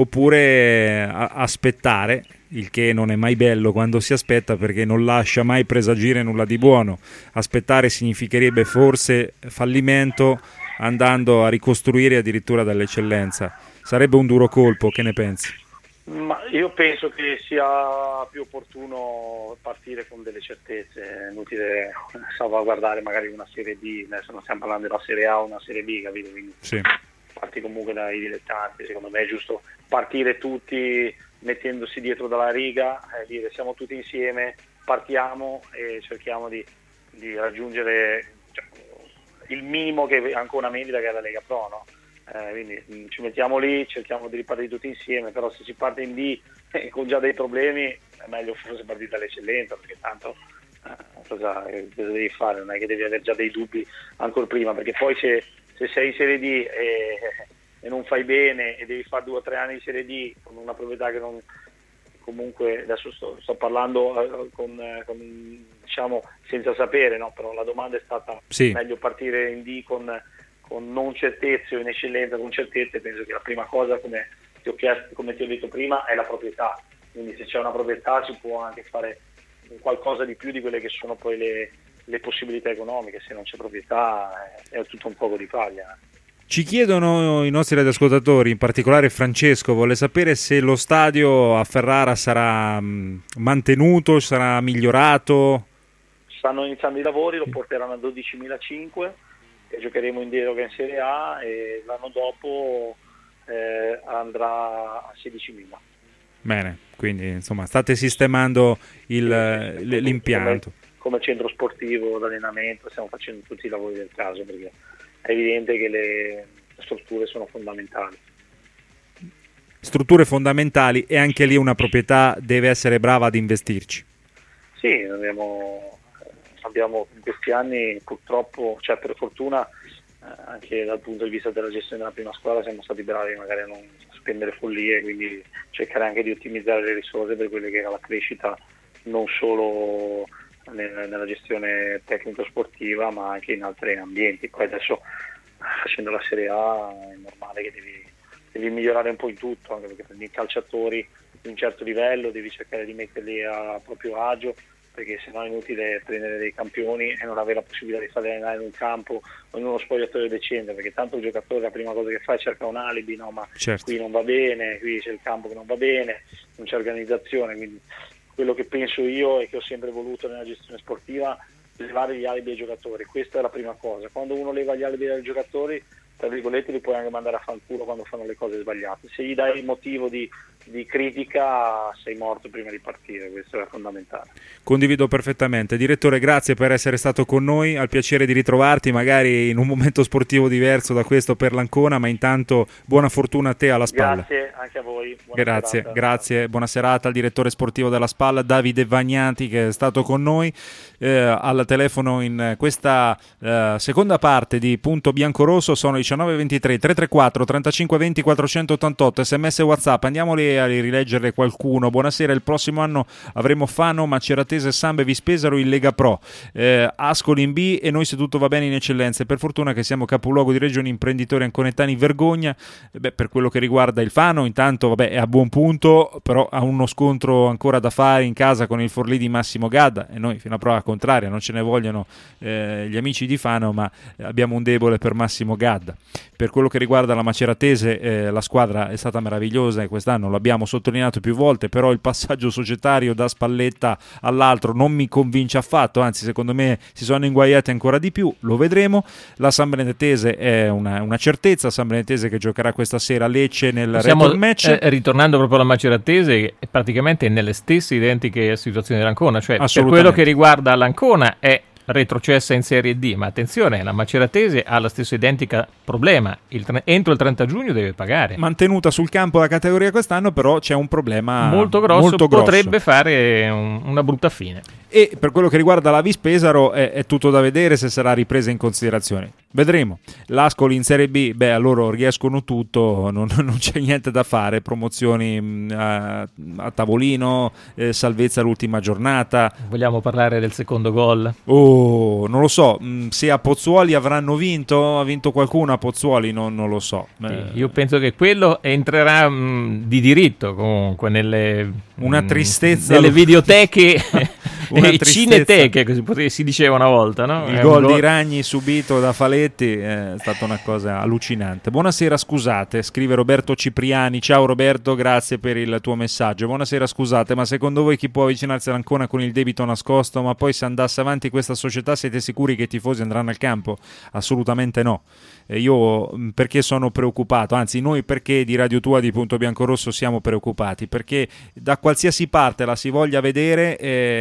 oppure aspettare, il che non è mai bello quando si aspetta perché non lascia mai presagire nulla di buono. Aspettare significherebbe forse fallimento, andando a ricostruire addirittura dall'eccellenza. Sarebbe un duro colpo, che ne pensi? Ma io penso che sia più opportuno partire con delle certezze, è inutile salvaguardare magari una Serie D, adesso non stiamo parlando della Serie A o una Serie B, capito? Quindi sì. Parti comunque dai dilettanti, secondo me è giusto partire tutti mettendosi dietro dalla riga e dire siamo tutti insieme, partiamo e cerchiamo di raggiungere il minimo che ancora merita, che è la Lega Pro, no? Quindi ci mettiamo lì, cerchiamo di ripartire tutti insieme, però se si parte in D con già dei problemi è meglio forse partire dall'eccellenza, perché tanto cosa devi fare? Non è che devi avere già dei dubbi ancora prima, perché poi se sei in Serie D e non fai bene e devi fare 2 o 3 anni di Serie D con una proprietà che non, comunque adesso sto parlando con diciamo senza sapere, no? Però la domanda è stata sì. Meglio partire in D con non certezze o in eccellenza con certezze. Penso che la prima cosa, come ti ho chiesto, come ti ho detto prima, è la proprietà, quindi se c'è una proprietà si può anche fare qualcosa di più di quelle che sono poi le possibilità economiche. Se non c'è proprietà è tutto un poco di paglia. Ci chiedono i nostri radioascoltatori, in particolare Francesco, vuole sapere se lo stadio a Ferrara sarà mantenuto, sarà migliorato. Stanno iniziando i lavori, lo porteranno a 12.500 e giocheremo in deroga in Serie A, e l'anno dopo andrà a 16.000. Bene, quindi insomma state sistemando l'impianto. Come centro sportivo d'allenamento stiamo facendo tutti i lavori del caso, perché è evidente che le strutture sono fondamentali. Strutture fondamentali, e anche lì una proprietà deve essere brava ad investirci. Sì, abbiamo in questi anni purtroppo, cioè per fortuna, anche dal punto di vista della gestione della prima squadra siamo stati bravi magari a non spendere follie, quindi cercare anche di ottimizzare le risorse per quelle che era la crescita non solo nella gestione tecnico-sportiva ma anche in altri ambienti. Poi adesso facendo la Serie A è normale che devi migliorare un po' in tutto, anche perché prendi i calciatori di un certo livello, devi cercare di metterli a proprio agio, perché sennò è inutile prendere dei campioni e non avere la possibilità di farli allenare in un campo o in uno spogliatoio decente, perché tanto il giocatore la prima cosa che fa è cerca un alibi, no, ma certo, qui non va bene, qui c'è il campo che non va bene, non c'è organizzazione. Quindi quello che penso io e che ho sempre voluto nella gestione sportiva, levare gli alibi ai giocatori, questa è la prima cosa. Quando uno leva gli alibi ai giocatori, tra virgolette, li puoi anche mandare a fanculo quando fanno le cose sbagliate. Se gli dai motivo di critica, sei morto prima di partire, questo è fondamentale. Condivido perfettamente. Direttore, grazie per essere stato con noi, al piacere di ritrovarti magari in un momento sportivo diverso da questo per l'Ancona, ma intanto buona fortuna a te alla Spal. Grazie anche a voi. Buona serata. Grazie, buona serata al direttore sportivo della Spal, Davide Vagnanti, che è stato con noi al telefono in questa seconda parte di Punto Biancorosso. Sono i 19:23, 334 35 20 488, sms e WhatsApp, andiamoli a rileggere qualcuno. Buonasera, il prossimo anno avremo Fano, Maceratese, Sambe, Vispesaro in Lega Pro, Ascoli in B, e noi, se tutto va bene, in eccellenza. Per fortuna che siamo capoluogo di regione, imprenditori anconetani, vergogna. Per quello che riguarda il Fano, intanto è a buon punto, però ha uno scontro ancora da fare in casa con il Forlì di Massimo Gadda, e noi fino a prova contraria non ce ne vogliono gli amici di Fano, ma abbiamo un debole per Massimo Gadda. Per quello che riguarda la Maceratese, la squadra è stata meravigliosa e quest'anno l'abbiamo sottolineato più volte, però il passaggio societario da Spalletta all'altro non mi convince affatto, anzi secondo me si sono inguaiati ancora di più, lo vedremo. La San Benedetese è una certezza, San Benedetese che giocherà questa sera a Lecce nel return match. Ritornando proprio alla Maceratese, è praticamente nelle stesse identiche situazioni dell'Ancona, cioè per quello che riguarda l'Ancona è retrocessa in Serie D, ma attenzione, la Maceratese ha la stessa identica problema, entro il 30 giugno deve pagare. Mantenuta sul campo la categoria quest'anno, però c'è un problema molto grosso, potrebbe fare una brutta fine. E per quello che riguarda la Vispesaro è tutto da vedere se sarà ripresa in considerazione. Vedremo. L'Ascoli in Serie B, a loro riescono tutto, non c'è niente da fare, promozioni a tavolino, salvezza l'ultima giornata. Vogliamo parlare del secondo gol? Non lo so, se a Pozzuoli avranno vinto, ha vinto qualcuno a Pozzuoli, non lo so. Io penso che quello entrerà di diritto comunque nelle una tristezza nelle videoteche e cineteche, così si diceva una volta, no? Il gol di Ragni subito da Faletti è stata una cosa allucinante. Buonasera, scusate, scrive Roberto Cipriani. Ciao Roberto, grazie per il tuo messaggio. Buonasera, scusate, ma secondo voi chi può avvicinarsi all'Ancona con il debito nascosto? Ma poi se andasse avanti questa società, siete sicuri che i tifosi andranno al campo? Assolutamente no. Io perché sono preoccupato, anzi noi perché di Radio Tua di Punto Biancorosso siamo preoccupati, perché da qualsiasi parte la si voglia vedere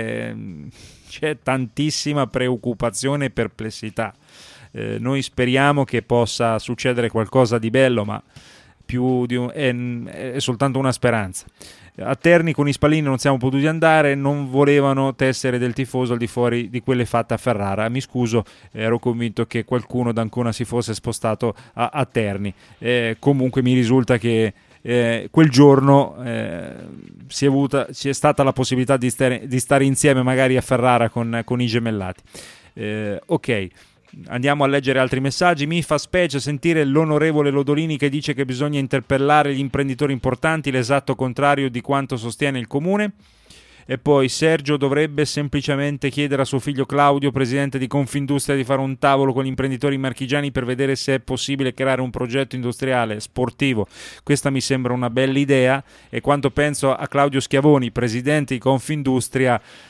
c'è tantissima preoccupazione e perplessità. Noi speriamo che possa succedere qualcosa di bello, ma più di è soltanto una speranza. A Terni con i Spallini non siamo potuti andare, non volevano tessere del tifoso al di fuori di quelle fatte a Ferrara. Mi scuso, ero convinto che qualcuno d'Ancona si fosse spostato a Terni. Comunque mi risulta che quel giorno c'è stata la possibilità di stare insieme magari a Ferrara con i gemellati. Ok. Andiamo a leggere altri messaggi. Mi fa specie sentire l'onorevole Lodolini che dice che bisogna interpellare gli imprenditori importanti, l'esatto contrario di quanto sostiene il comune. E poi Sergio dovrebbe semplicemente chiedere a suo figlio Claudio, presidente di Confindustria, di fare un tavolo con gli imprenditori marchigiani per vedere se è possibile creare un progetto industriale sportivo. Questa mi sembra una bella idea, e quando penso a Claudio Schiavoni, presidente di Confindustria,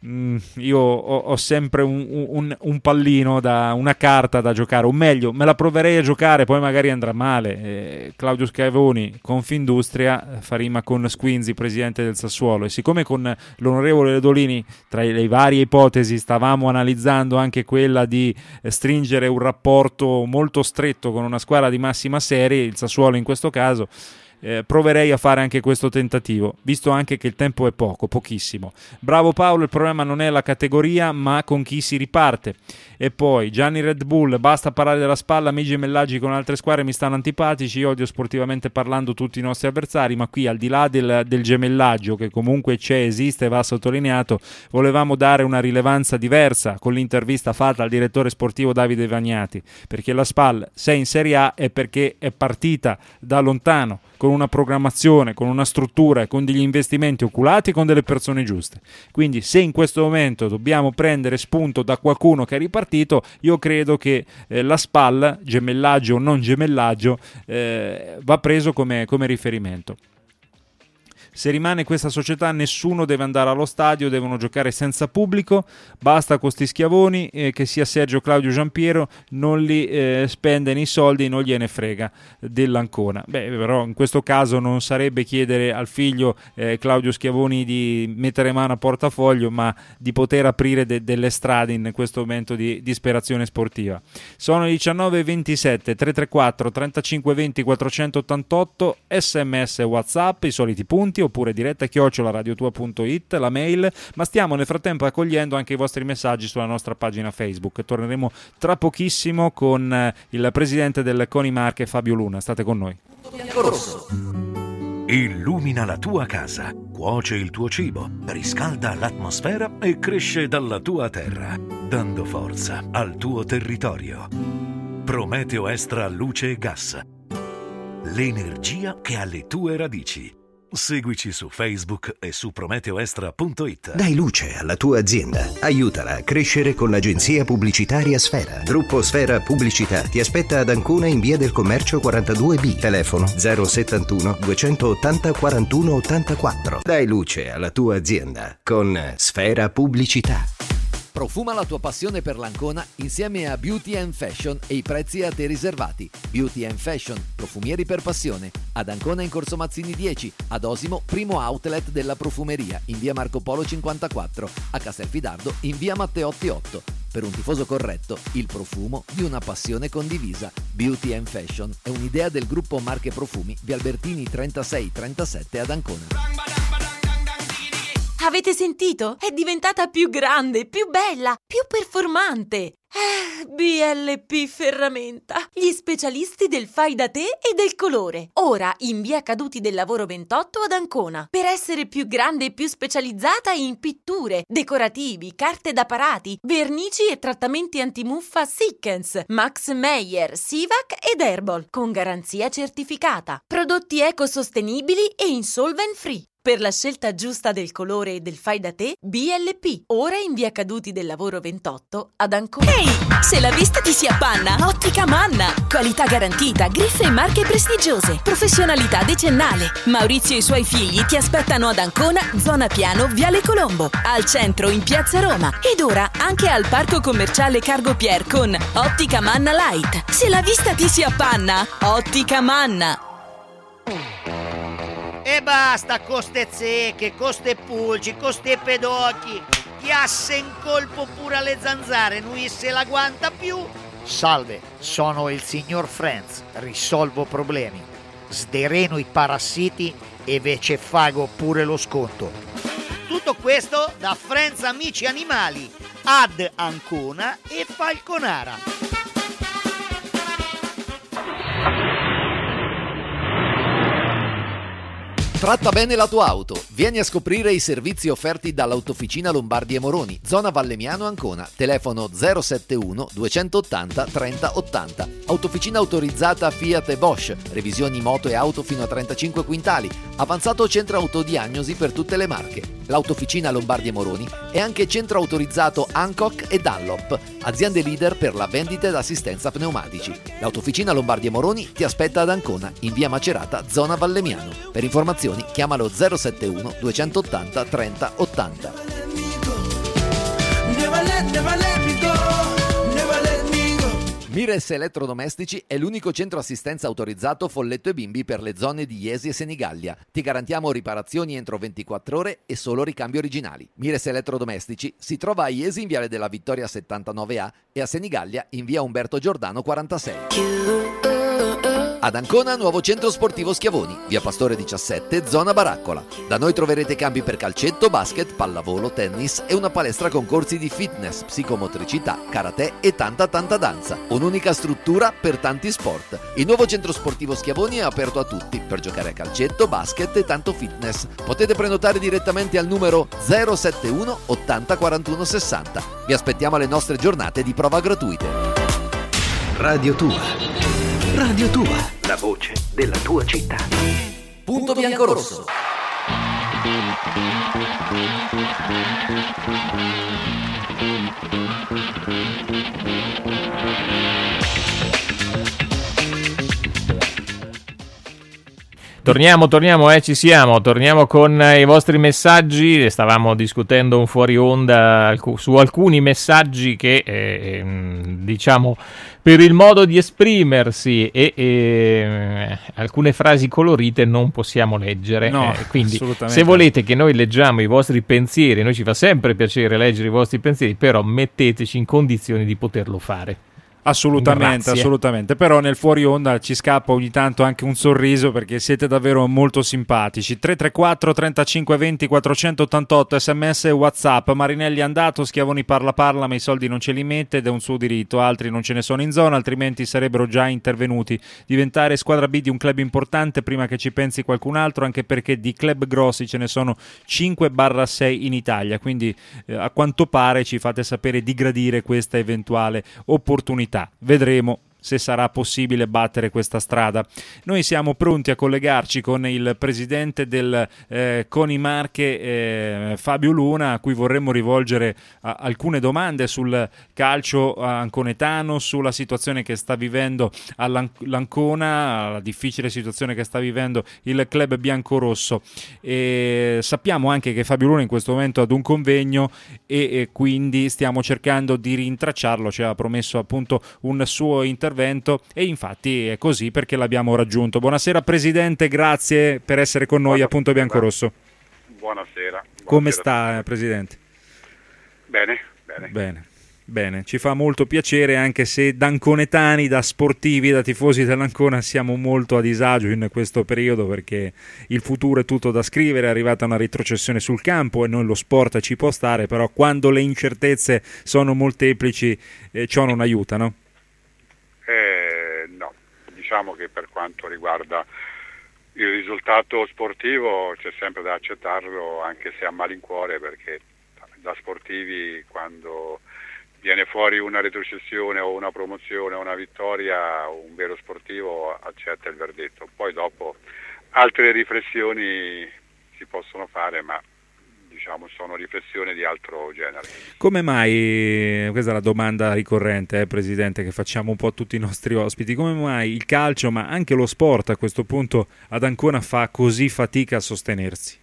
io ho sempre un pallino, una carta da giocare, o meglio me la proverei a giocare, poi magari andrà male. Claudio Schiavoni, Confindustria, fa rima con Squinzi, presidente del Sassuolo, e siccome con l'onorevole Ledolini tra le varie ipotesi stavamo analizzando anche quella di stringere un rapporto molto stretto con una squadra di massima serie, il Sassuolo in questo caso, proverei a fare anche questo tentativo, visto anche che il tempo è pochissimo. Bravo Paolo, il problema non è la categoria ma con chi si riparte. E poi Gianni Red Bull, basta parlare della spalla, amici gemellaggi con altre squadre mi stanno antipatici, io odio sportivamente parlando tutti i nostri avversari, ma qui al di là del gemellaggio, che comunque c'è, esiste, va sottolineato, volevamo dare una rilevanza diversa con l'intervista fatta al direttore sportivo Davide Vagnati, perché la SPAL, se è in Serie A, è perché è partita da lontano, con una programmazione, con una struttura e con degli investimenti oculati, con delle persone giuste. Quindi se in questo momento dobbiamo prendere spunto da qualcuno che è ripartito, io credo che la SPAL, gemellaggio o non gemellaggio, va preso come riferimento. Se rimane questa società nessuno deve andare allo stadio, devono giocare senza pubblico, basta con sti schiavoni, che sia Sergio, Claudio, Giampiero, non li spende nei soldi, non gliene frega dell'Ancona. Però in questo caso non sarebbe chiedere al figlio Claudio Schiavoni di mettere mano a portafoglio, ma di poter aprire delle strade in questo momento di disperazione sportiva. Sono 19:27, 334 35 20 488, sms WhatsApp, i soliti punti, oppure diretta @radiotua.it, la mail, ma stiamo nel frattempo accogliendo anche i vostri messaggi sulla nostra pagina Facebook. Torneremo tra pochissimo con il presidente del CONI Marche, Fabio Luna. State con noi. Illumina la tua casa, cuoce il tuo cibo, riscalda l'atmosfera e cresce dalla tua terra, dando forza al tuo territorio. Prometeo Extra Luce e Gas. L'energia che ha le tue radici. Seguici su Facebook e su prometeoextra.it. Dai luce alla tua azienda. Aiutala a crescere con l'agenzia pubblicitaria Sfera. Gruppo Sfera Pubblicità ti aspetta ad Ancona in via del Commercio 42B. Telefono 071 280 41 84. Dai luce alla tua azienda con Sfera Pubblicità. Profuma la tua passione per l'Ancona insieme a Beauty & Fashion e i prezzi a te riservati. Beauty & Fashion, profumieri per passione. Ad Ancona in Corso Mazzini 10, ad Osimo, primo outlet della profumeria, in via Marco Polo 54, a Castelfidardo in via Matteotti 8. Per un tifoso corretto, il profumo di una passione condivisa. Beauty & Fashion è un'idea del gruppo Marche Profumi, via Albertini 3637 ad Ancona. Avete sentito? È diventata più grande, più bella, più performante. BLP Ferramenta, gli specialisti del fai da te e del colore. Ora in via Caduti del Lavoro 28 ad Ancona. Per essere più grande e più specializzata in pitture, decorativi, carte da parati, vernici e trattamenti antimuffa Sikkens, Max Meyer, Sivac ed Herbal, con garanzia certificata. Prodotti ecosostenibili e insolvent free. Per la scelta giusta del colore e del fai da te, BLP. Ora in via Caduti del Lavoro 28 ad Ancona. Ehi, se la vista ti si appanna, Ottica Manna. Qualità garantita, griffe e marche prestigiose. Professionalità decennale. Maurizio e i suoi figli ti aspettano ad Ancona, zona Piano, Viale Colombo. Al centro in Piazza Roma. Ed ora anche al Parco Commerciale Cargo Pier con Ottica Manna Light. Se la vista ti si appanna, Ottica Manna. E basta con ste zecche, con ste pulci, con ste pedocchi. Chiasse in colpo pure alle zanzare, lui se la guanta più. Salve, sono il signor Franz, risolvo problemi. Sdereno i parassiti e ve ce fago pure lo sconto. Tutto questo da Franz Amici Animali, ad Ancona e Falconara. Tratta bene la tua auto. Vieni a scoprire i servizi offerti dall'Autofficina Lombardi e Moroni, zona Vallemiano Ancona. Telefono 071 280 30 80. Autofficina autorizzata Fiat e Bosch. Revisioni moto e auto fino a 35 quintali. Avanzato centro autodiagnosi per tutte le marche. L'Autofficina Lombardi e Moroni è anche centro autorizzato Hancock e Dunlop, aziende leader per la vendita ed assistenza pneumatici. L'Autofficina Lombardi e Moroni ti aspetta ad Ancona, in via Macerata, zona Vallemiano. Per informazioni chiamalo 071 280 30 80. never let me go, never let me go. Mires Elettrodomestici è l'unico centro assistenza autorizzato Folletto e Bimbi per le zone di Iesi e Senigallia. Ti garantiamo riparazioni entro 24 ore e solo ricambi originali. Mires Elettrodomestici si trova a Iesi in Viale della Vittoria 79A e a Senigallia in via Umberto Giordano 46. Ad Ancona, nuovo centro sportivo Schiavoni, via Pastore 17, zona Baraccola. Da noi troverete campi per calcetto, basket, pallavolo, tennis e una palestra con corsi di fitness, psicomotricità, karate e tanta danza. Un'unica struttura per tanti sport. Il nuovo centro sportivo Schiavoni è aperto a tutti per giocare a calcetto, basket e tanto fitness. Potete prenotare direttamente al numero 071 80 41 60. Vi aspettiamo alle nostre giornate di prova gratuite. Radio Tua. Radio Tua, la voce della tua città. Punto Biancorosso. Torniamo, ci siamo, torniamo con i vostri messaggi. Stavamo discutendo un fuori onda su alcuni messaggi che, diciamo, per il modo di esprimersi e alcune frasi colorite non possiamo leggere. No, quindi assolutamente. se volete che noi leggiamo i vostri pensieri, noi ci fa sempre piacere leggere i vostri pensieri, però metteteci in condizioni di poterlo fare. Assolutamente, Grazie. assolutamente. Però nel fuori onda ci scappa ogni tanto anche un sorriso perché siete davvero molto simpatici. 334 35 20 488 sms e WhatsApp. Marinelli è andato, Schiavoni parla ma i soldi non ce li mette ed è un suo diritto. Altri non ce ne sono in zona, altrimenti sarebbero già intervenuti. Diventare squadra B di un club importante prima che ci pensi qualcun altro, anche perché di club grossi ce ne sono 5-6 in Italia. Quindi a quanto pare ci fate sapere di gradire questa eventuale opportunità. Vedremo se sarà possibile battere questa strada. Noi siamo pronti a collegarci con il presidente del CONI Marche, Fabio Luna, a cui vorremmo rivolgere alcune domande sul calcio anconetano, sulla situazione che sta vivendo all'Ancona, la difficile situazione che sta vivendo il club biancorosso. E sappiamo anche che Fabio Luna in questo momento è ad un convegno e quindi stiamo cercando di rintracciarlo. Ci aveva promesso appunto un suo intervento e infatti è così perché l'abbiamo raggiunto. Buonasera Presidente, grazie per essere con noi a Punto Biancorosso. Buonasera. Come sta Presidente? Bene, ci fa molto piacere, anche se da anconetani, da sportivi, da tifosi dell'Ancona siamo molto a disagio in questo periodo perché il futuro è tutto da scrivere, è arrivata una retrocessione sul campo e non lo sport ci può stare, però quando le incertezze sono molteplici ciò non aiuta, no? No, diciamo che per quanto riguarda il risultato sportivo c'è sempre da accettarlo, anche se a malincuore, perché da sportivi quando viene fuori una retrocessione o una promozione o una vittoria, un vero sportivo accetta il verdetto. Poi dopo altre riflessioni si possono fare, ma diciamo sono riflessioni di altro genere. Come mai, questa è la domanda ricorrente, Presidente, che facciamo un po' a tutti i nostri ospiti, come mai il calcio, ma anche lo sport a questo punto ad Ancona fa così fatica a sostenersi?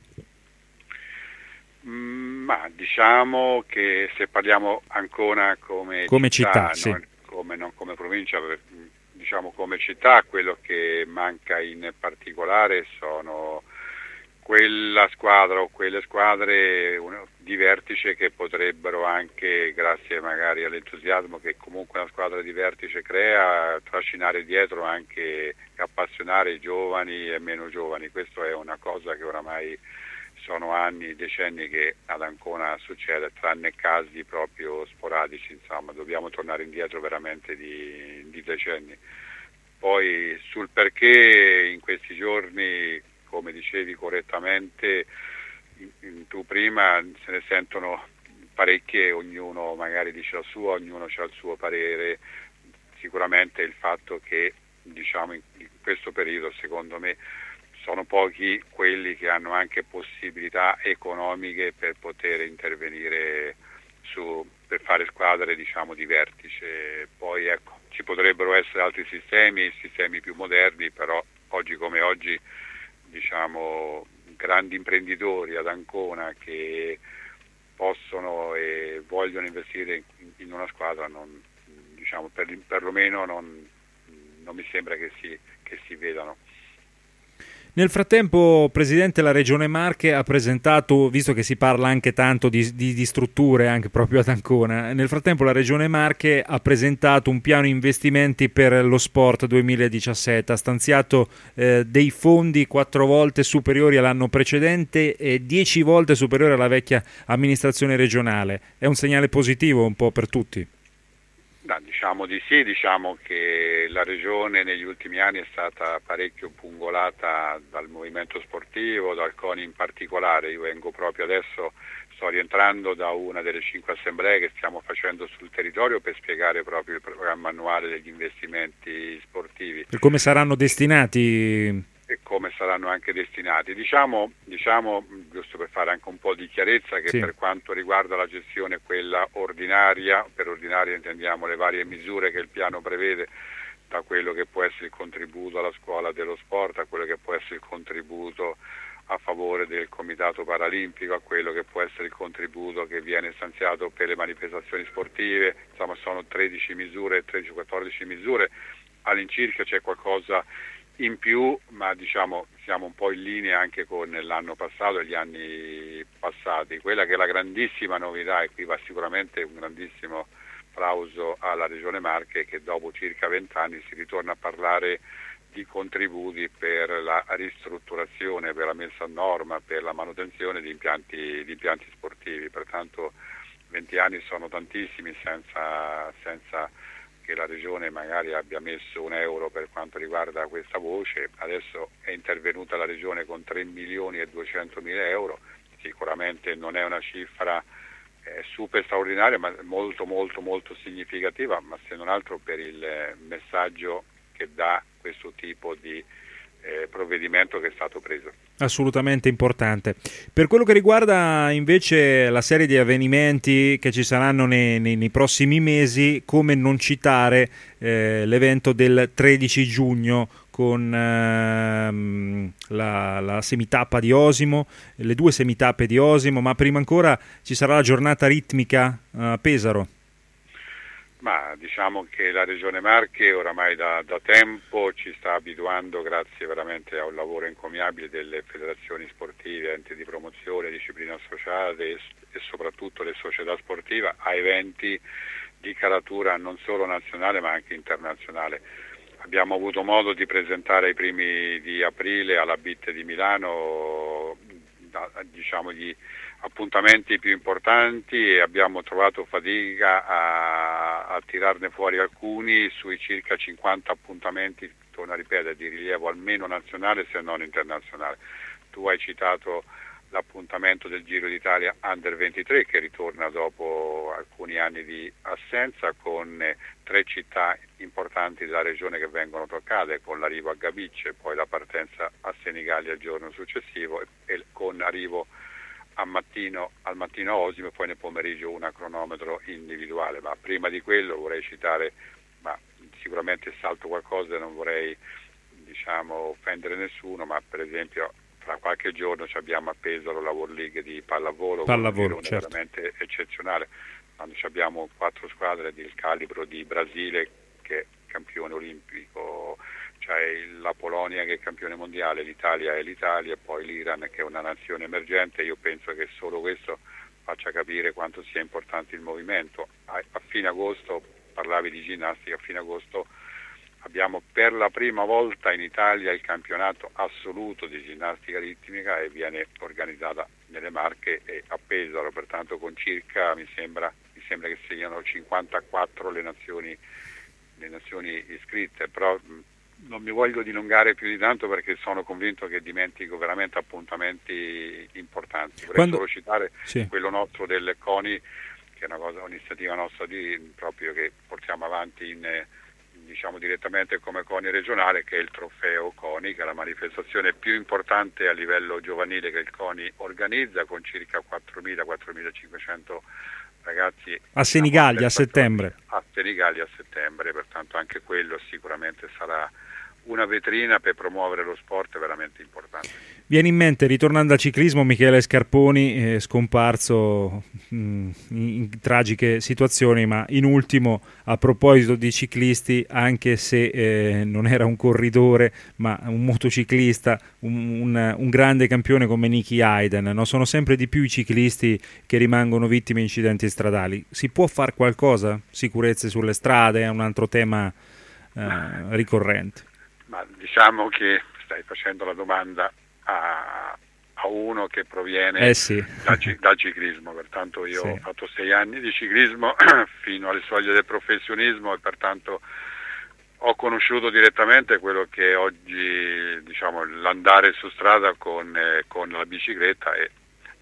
Ma diciamo che se parliamo Ancona come città, sì. non come provincia, diciamo come città, quello che manca in particolare sono quella squadra o quelle squadre di vertice che potrebbero anche, grazie magari all'entusiasmo che comunque una squadra di vertice crea, trascinare dietro anche, appassionare i giovani e meno giovani. Questo è una cosa che oramai sono anni, decenni che ad Ancona succede, tranne casi proprio sporadici, insomma, dobbiamo tornare indietro veramente di decenni. Poi sul perché in questi giorni, come dicevi correttamente tu prima, se ne sentono parecchie, ognuno magari dice la sua, ognuno ha il suo parere. Sicuramente il fatto che diciamo in questo periodo, secondo me, sono pochi quelli che hanno anche possibilità economiche per poter intervenire per fare squadre diciamo di vertice. Poi ecco, ci potrebbero essere altri sistemi più moderni, però oggi come oggi diciamo grandi imprenditori ad Ancona che possono e vogliono investire in una squadra, perlomeno non mi sembra che si vedano. Nel frattempo, Presidente, la Regione Marche ha presentato, visto che si parla anche tanto di strutture anche proprio ad Ancona, nel frattempo la Regione Marche ha presentato un piano investimenti per lo sport 2017, ha stanziato dei fondi 4 volte superiori all'anno precedente e 10 volte superiori alla vecchia amministrazione regionale. È un segnale positivo un po' per tutti? Diciamo di sì, diciamo che la Regione negli ultimi anni è stata parecchio pungolata dal movimento sportivo, dal CONI in particolare. Io vengo proprio adesso, sto rientrando da una delle 5 assemblee che stiamo facendo sul territorio per spiegare proprio il programma annuale degli investimenti sportivi. E come saranno destinati? E come saranno anche destinati. Diciamo, giusto per fare anche un po' di chiarezza, che sì, per quanto riguarda la gestione quella ordinaria, per ordinaria intendiamo le varie misure che il piano prevede, da quello che può essere il contributo alla scuola dello sport, a quello che può essere il contributo a favore del Comitato Paralimpico, a quello che può essere il contributo che viene stanziato per le manifestazioni sportive, insomma sono 13-14 misure, all'incirca c'è qualcosa in più, ma diciamo siamo un po' in linea anche con l'anno passato e gli anni passati. Quella che è la grandissima novità, e qui va sicuramente un grandissimo applauso alla Regione Marche, è che dopo circa 20 anni si ritorna a parlare di contributi per la ristrutturazione, per la messa a norma, per la manutenzione di impianti sportivi. Pertanto 20 anni sono tantissimi senza che la Regione magari abbia messo €1 per quanto riguarda questa voce. Adesso è intervenuta la Regione con 3.200.000 euro, sicuramente non è una cifra super straordinaria, ma molto molto molto significativa, ma se non altro per il messaggio che dà questo tipo di provvedimento che è stato preso. Assolutamente importante. Per quello che riguarda invece la serie di avvenimenti che ci saranno nei prossimi mesi, come non citare l'evento del 13 giugno con la semitappa di Osimo, le 2 semitappe di Osimo, ma prima ancora ci sarà la giornata ritmica a Pesaro. Ma diciamo che la Regione Marche oramai da tempo ci sta abituando, grazie veramente a un lavoro encomiabile delle federazioni sportive, enti di promozione, discipline associate e soprattutto le società sportive, a eventi di caratura non solo nazionale ma anche internazionale. Abbiamo avuto modo di presentare ai primi di aprile alla BIT di Milano gli appuntamenti più importanti e abbiamo trovato fatica a tirarne fuori alcuni sui circa 50 appuntamenti, torno a ripetere, di rilievo almeno nazionale se non internazionale. Tu hai citato l'appuntamento del Giro d'Italia Under 23 che ritorna dopo alcuni anni di assenza, con 3 città importanti della regione che vengono toccate, con l'arrivo a Gabicce, poi la partenza a Senigallia il giorno successivo e con arrivo al mattino a Osimo e poi nel pomeriggio una cronometro individuale. Ma prima di quello vorrei citare, ma sicuramente salto qualcosa e non vorrei offendere nessuno, ma per esempio fra qualche giorno abbiamo a Pesaro la World League di pallavolo, certo, veramente eccezionale, quando abbiamo 4 squadre del calibro di Brasile che è campione olimpico, c'è la Polonia che è campione mondiale, l'Italia è l'Italia e poi l'Iran che è una nazione emergente. Io penso che solo questo faccia capire quanto sia importante il movimento. A fine agosto, parlavi di ginnastica, a fine agosto abbiamo per la prima volta in Italia il campionato assoluto di ginnastica ritmica e viene organizzata nelle Marche e a Pesaro, pertanto con circa, mi sembra che siano 54 le nazioni iscritte, però non mi voglio dilungare più di tanto perché sono convinto che dimentico veramente appuntamenti importanti. Vorrei solo citare quello nostro del CONI, che è un'iniziativa nostra proprio che portiamo avanti direttamente come CONI regionale, che è il trofeo CONI, che è la manifestazione più importante a livello giovanile che il CONI organizza, con circa 4.000-4.500 ragazzi a Senigallia a settembre. A Senigallia a settembre, pertanto anche quello sicuramente sarà una vetrina per promuovere lo sport veramente importante. Viene in mente, ritornando al ciclismo, Michele Scarponi, scomparso in tragiche situazioni, ma in ultimo, a proposito di ciclisti, anche se non era un corridore ma un motociclista, un grande campione come Nicky Hayden, no? Sono sempre di più i ciclisti che rimangono vittime di incidenti stradali. Si può fare qualcosa? Sicurezze sulle strade è un altro tema ricorrente. Ma diciamo che stai facendo la domanda a uno che proviene sì. dal ciclismo, pertanto io ho fatto 6 anni di ciclismo fino alle soglie del professionismo e pertanto ho conosciuto direttamente quello che oggi, diciamo, l'andare su strada con la bicicletta e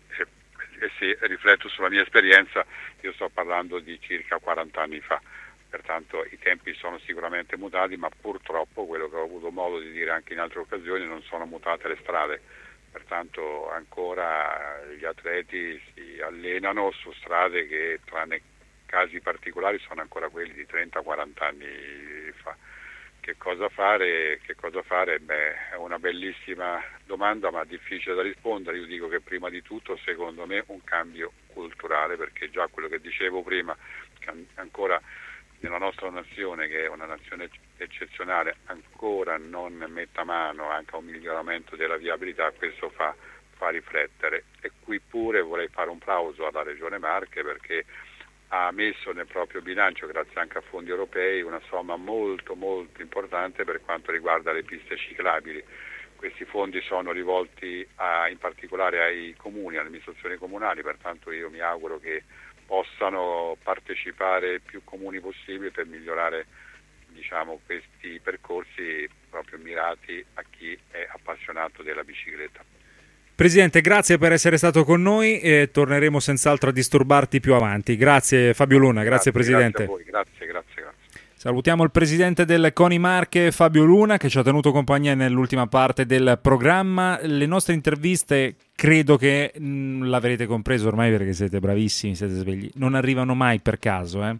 se rifletto sulla mia esperienza, io sto parlando di circa 40 anni fa. Pertanto i tempi sono sicuramente mutati, ma purtroppo, quello che ho avuto modo di dire anche in altre occasioni, non sono mutate le strade. Pertanto ancora gli atleti si allenano su strade che, tranne casi particolari, sono ancora quelli di 30-40 anni fa. Che cosa fare? Beh, è una bellissima domanda, ma difficile da rispondere. Io dico che prima di tutto, secondo me, un cambio culturale, perché già quello che dicevo prima, che ancora nella nostra nazione, che è una nazione eccezionale, ancora non metta mano anche a un miglioramento della viabilità, questo fa riflettere. E qui pure vorrei fare un plauso alla Regione Marche, perché ha messo nel proprio bilancio, grazie anche a fondi europei, una somma molto molto importante per quanto riguarda le piste ciclabili. Questi fondi sono rivolti in particolare ai comuni, alle amministrazioni comunali, pertanto io mi auguro che possano partecipare più comuni possibili per migliorare, diciamo, questi percorsi proprio mirati a chi è appassionato della bicicletta. Presidente, grazie per essere stato con noi e torneremo senz'altro a disturbarti più avanti. Grazie Fabio Luna, grazie Presidente. Grazie a voi, grazie. Salutiamo il presidente del CONI Marche, Fabio Luna, che ci ha tenuto compagnia nell'ultima parte del programma. Le nostre interviste, credo che l'avrete compreso ormai perché siete bravissimi, siete svegli, non arrivano mai per caso.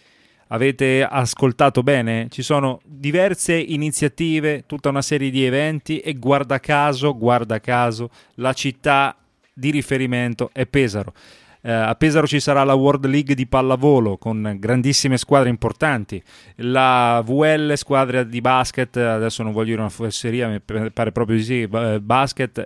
Avete ascoltato bene? Ci sono diverse iniziative, tutta una serie di eventi e guarda caso, la città di riferimento è Pesaro. A Pesaro ci sarà la World League di pallavolo con grandissime squadre importanti, la VL squadra di basket, adesso non voglio dire una fesseria, mi pare proprio di sì, basket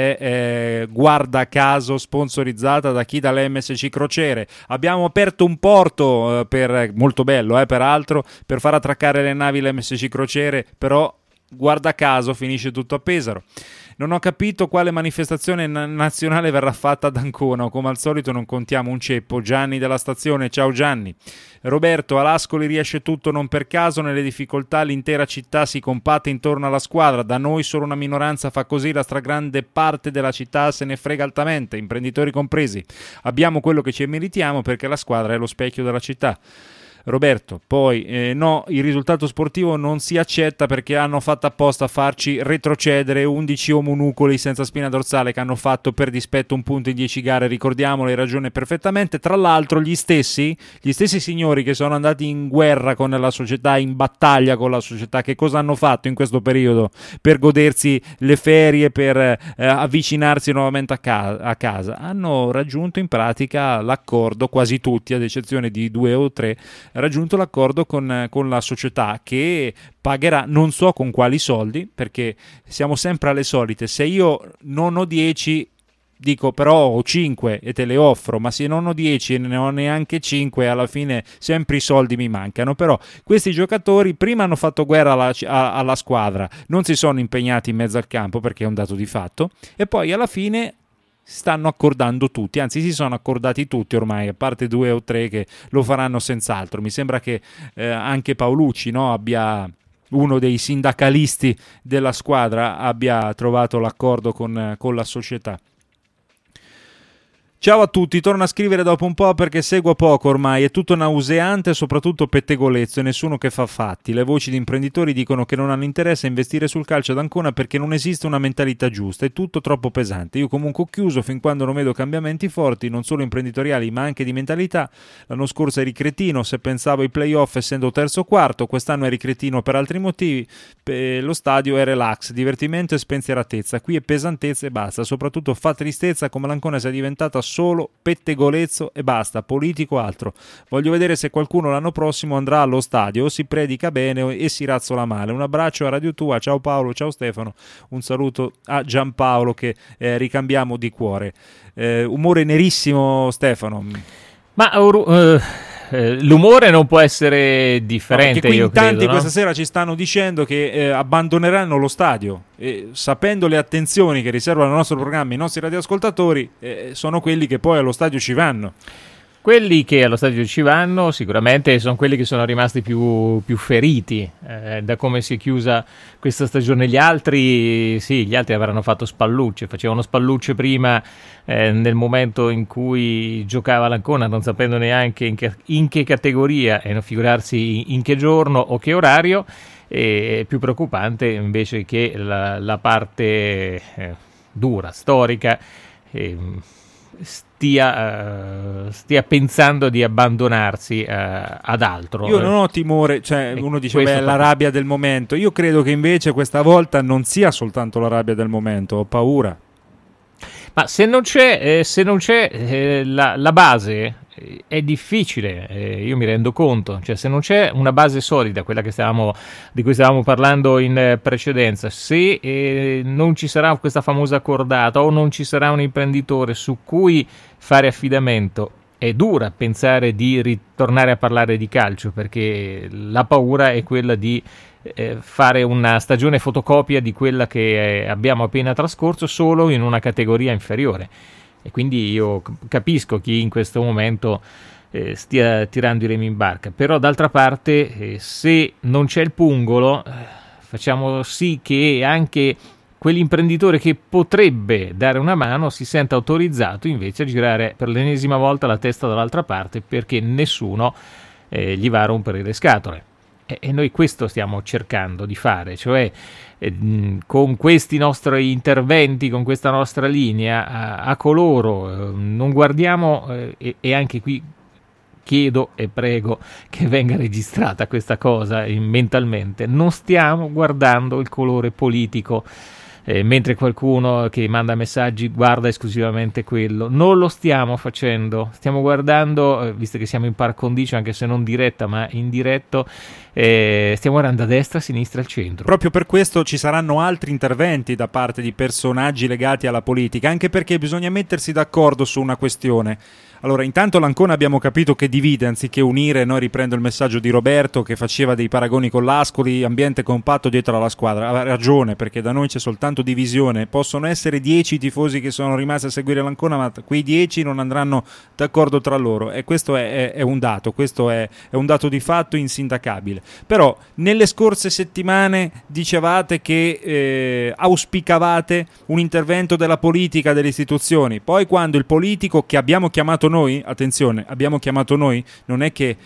è guarda caso sponsorizzata da chi? Dalle MSC Crociere. Abbiamo aperto un porto molto bello peraltro, per far attraccare le navi l'MSC Crociere, però guarda caso finisce tutto a Pesaro. Non ho capito quale manifestazione nazionale verrà fatta ad Ancona, o come al solito non contiamo un ceppo. Gianni della stazione, ciao Gianni. Roberto, a Lascoli riesce tutto non per caso, nelle difficoltà l'intera città si compatte intorno alla squadra, da noi solo una minoranza fa così, la stragrande parte della città se ne frega altamente, imprenditori compresi. Abbiamo quello che ci meritiamo perché la squadra è lo specchio della città. Roberto, poi no, il risultato sportivo non si accetta perché hanno fatto apposta a farci retrocedere 11 omunucoli senza spina dorsale che hanno fatto per dispetto un punto in 10 gare, ricordiamolo, hai ragione perfettamente. Tra l'altro gli stessi signori che sono andati in guerra con la società, in battaglia con la società, che cosa hanno fatto in questo periodo per godersi le ferie, per avvicinarsi nuovamente a casa? Hanno raggiunto in pratica l'accordo, quasi tutti ad eccezione di 2 o 3, raggiunto l'accordo con la società che pagherà non so con quali soldi, perché siamo sempre alle solite. Se io non ho 10 dico però ho 5 e te le offro, ma se non ho 10 e ne ho neanche 5 alla fine sempre i soldi mi mancano. Però questi giocatori prima hanno fatto guerra alla squadra, non si sono impegnati in mezzo al campo perché è un dato di fatto, e poi alla fine stanno accordando tutti, anzi si sono accordati tutti ormai, a parte 2 o 3 che lo faranno senz'altro. Mi sembra che anche Paolucci, no, abbia, uno dei sindacalisti della squadra, abbia trovato l'accordo con la società. Ciao a tutti, torno a scrivere dopo un po' perché seguo poco ormai, è tutto nauseante e soprattutto pettegolezzo e nessuno che fa fatti. Le voci di imprenditori dicono che non hanno interesse a investire sul calcio ad Ancona perché non esiste una mentalità giusta, è tutto troppo pesante. Io comunque ho chiuso fin quando non vedo cambiamenti forti, non solo imprenditoriali ma anche di mentalità. L'anno scorso eri cretino se pensavo ai playoff essendo terzo o quarto, quest'anno eri cretino per altri motivi, lo stadio è relax, divertimento e spensieratezza, qui è pesantezza e basta, soprattutto fa tristezza come l'Ancona sia diventata solo pettegolezzo e basta, politico altro. Voglio vedere se qualcuno l'anno prossimo andrà allo stadio o si predica bene e si razzola male. Un abbraccio a Radio Tua, ciao Paolo, ciao Stefano, un saluto a Giampaolo che ricambiamo di cuore. Umore nerissimo Stefano. Ma l'umore non può essere differente, no, io credo. Tanti no? Questa sera ci stanno dicendo che abbandoneranno lo stadio e sapendo le attenzioni che riservano al nostro programma i nostri radioascoltatori, sono quelli che poi allo stadio ci vanno. Quelli che allo stadio ci vanno sicuramente sono quelli che sono rimasti più feriti da come si è chiusa questa stagione. Gli altri avranno fatto spallucce, facevano spallucce prima nel momento in cui giocava l'Ancona, non sapendo neanche in che categoria e non figurarsi in che giorno o che orario. E più preoccupante invece che la parte dura, storica, stia pensando di abbandonarsi ad altro. Io non ho timore, cioè uno dice la rabbia del momento, io credo che invece questa volta non sia soltanto la rabbia del momento, ho paura. Ma se non c'è la base è difficile, io mi rendo conto, cioè se non c'è una base solida, quella di cui stavamo parlando in precedenza, se non ci sarà questa famosa cordata o non ci sarà un imprenditore su cui fare affidamento, è dura pensare di ritornare a parlare di calcio, perché la paura è quella di fare una stagione fotocopia di quella che abbiamo appena trascorso solo in una categoria inferiore. E quindi io capisco chi in questo momento stia tirando i remi in barca, però d'altra parte se non c'è il pungolo facciamo sì che anche quell'imprenditore che potrebbe dare una mano si senta autorizzato invece a girare per l'ennesima volta la testa dall'altra parte, perché nessuno gli va a rompere le scatole. E noi questo stiamo cercando di fare, cioè con questi nostri interventi, con questa nostra linea, a coloro non guardiamo, e anche qui chiedo e prego che venga registrata questa cosa mentalmente, non stiamo guardando il colore politico, mentre qualcuno che manda messaggi guarda esclusivamente quello. Non lo stiamo facendo, stiamo guardando, visto che siamo in par condicio, anche se non diretta ma indiretto, stiamo guardando a destra, a sinistra, al centro. Proprio per questo ci saranno altri interventi da parte di personaggi legati alla politica, anche perché bisogna mettersi d'accordo su una questione. Allora, intanto l'Ancona abbiamo capito che divide anziché unire. Noi riprendo il messaggio di Roberto che faceva dei paragoni con l'Ascoli, ambiente compatto dietro alla squadra. Ha ragione, perché da noi c'è soltanto divisione. Possono essere 10 tifosi che sono rimasti a seguire l'Ancona, ma quei 10 non andranno d'accordo tra loro, e questo è un dato, questo è un dato di fatto insindacabile. Però nelle scorse settimane dicevate che auspicavate un intervento della politica, delle istituzioni. Poi quando il politico che abbiamo chiamato noi, attenzione, abbiamo chiamato noi, non è che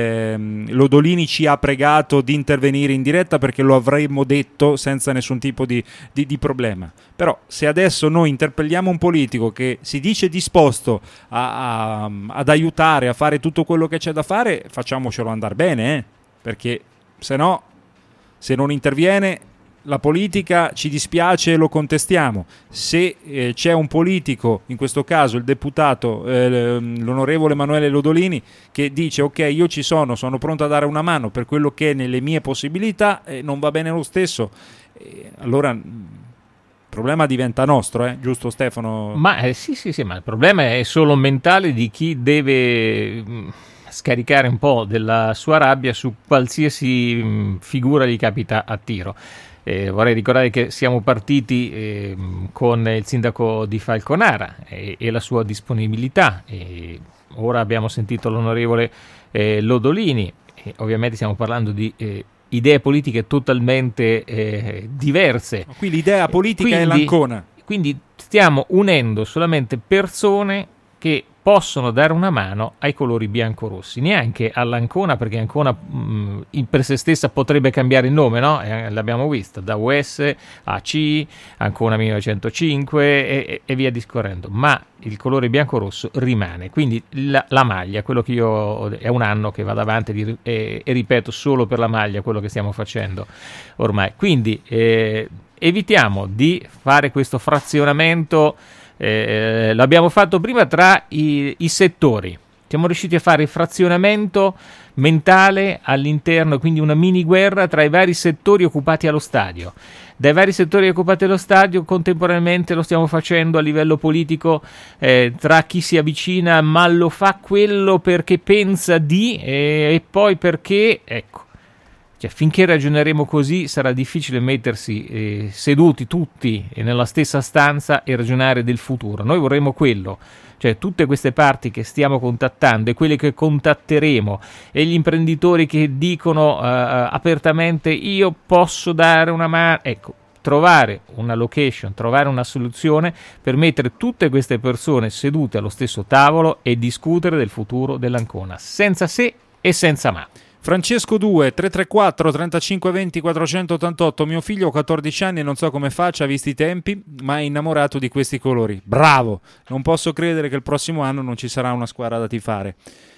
Lodolini ci ha pregato di intervenire in diretta, perché lo avremmo detto senza nessun tipo di problema. Però se adesso noi interpelliamo un politico che si dice disposto ad aiutare a fare tutto quello che c'è da fare, facciamocelo andare bene, perché se no, se non interviene la politica, ci dispiace e lo contestiamo. Se c'è un politico, in questo caso il deputato, l'onorevole Emanuele Lodolini, che dice ok, io ci sono pronto a dare una mano per quello che è nelle mie possibilità, non va bene lo stesso, allora il problema diventa nostro, giusto Stefano? Ma sì, ma il problema è solo mentale di chi deve scaricare un po' della sua rabbia su qualsiasi figura gli capita a tiro. Vorrei ricordare che siamo partiti con il sindaco di Falconara e la sua disponibilità, e ora abbiamo sentito l'onorevole Lodolini, e ovviamente stiamo parlando di idee politiche totalmente diverse. Qui l'idea politica è l'Ancona. Quindi stiamo unendo solamente persone che possono dare una mano ai colori biancorossi, neanche all'Ancona, perché Ancona per se stessa potrebbe cambiare il nome, no? L'abbiamo visto, da US a C, Ancona 1905 e via discorrendo, ma il colore biancorosso rimane, quindi la maglia, quello che io è un anno che vado avanti e ripeto solo per la maglia quello che stiamo facendo ormai, quindi evitiamo di fare questo frazionamento. L'abbiamo fatto prima tra i settori, siamo riusciti a fare il frazionamento mentale all'interno, quindi una mini guerra tra i vari settori occupati allo stadio. Dai vari settori occupati allo stadio contemporaneamente lo stiamo facendo a livello politico, tra chi si avvicina ma lo fa quello perché pensa di e poi perché, ecco. Cioè, finché ragioneremo così sarà difficile mettersi seduti tutti nella stessa stanza e ragionare del futuro. Noi vorremmo quello, cioè tutte queste parti che stiamo contattando e quelle che contatteremo e gli imprenditori che dicono apertamente io posso dare una mano, ecco, trovare una location, trovare una soluzione per mettere tutte queste persone sedute allo stesso tavolo e discutere del futuro dell'Ancona, senza se e senza ma. Francesco 2, 334 35 20 488, mio figlio ha 14 anni e non so come faccia visti i tempi, ma è innamorato di questi colori. Bravo! Non posso credere che il prossimo anno non ci sarà una squadra da tifare.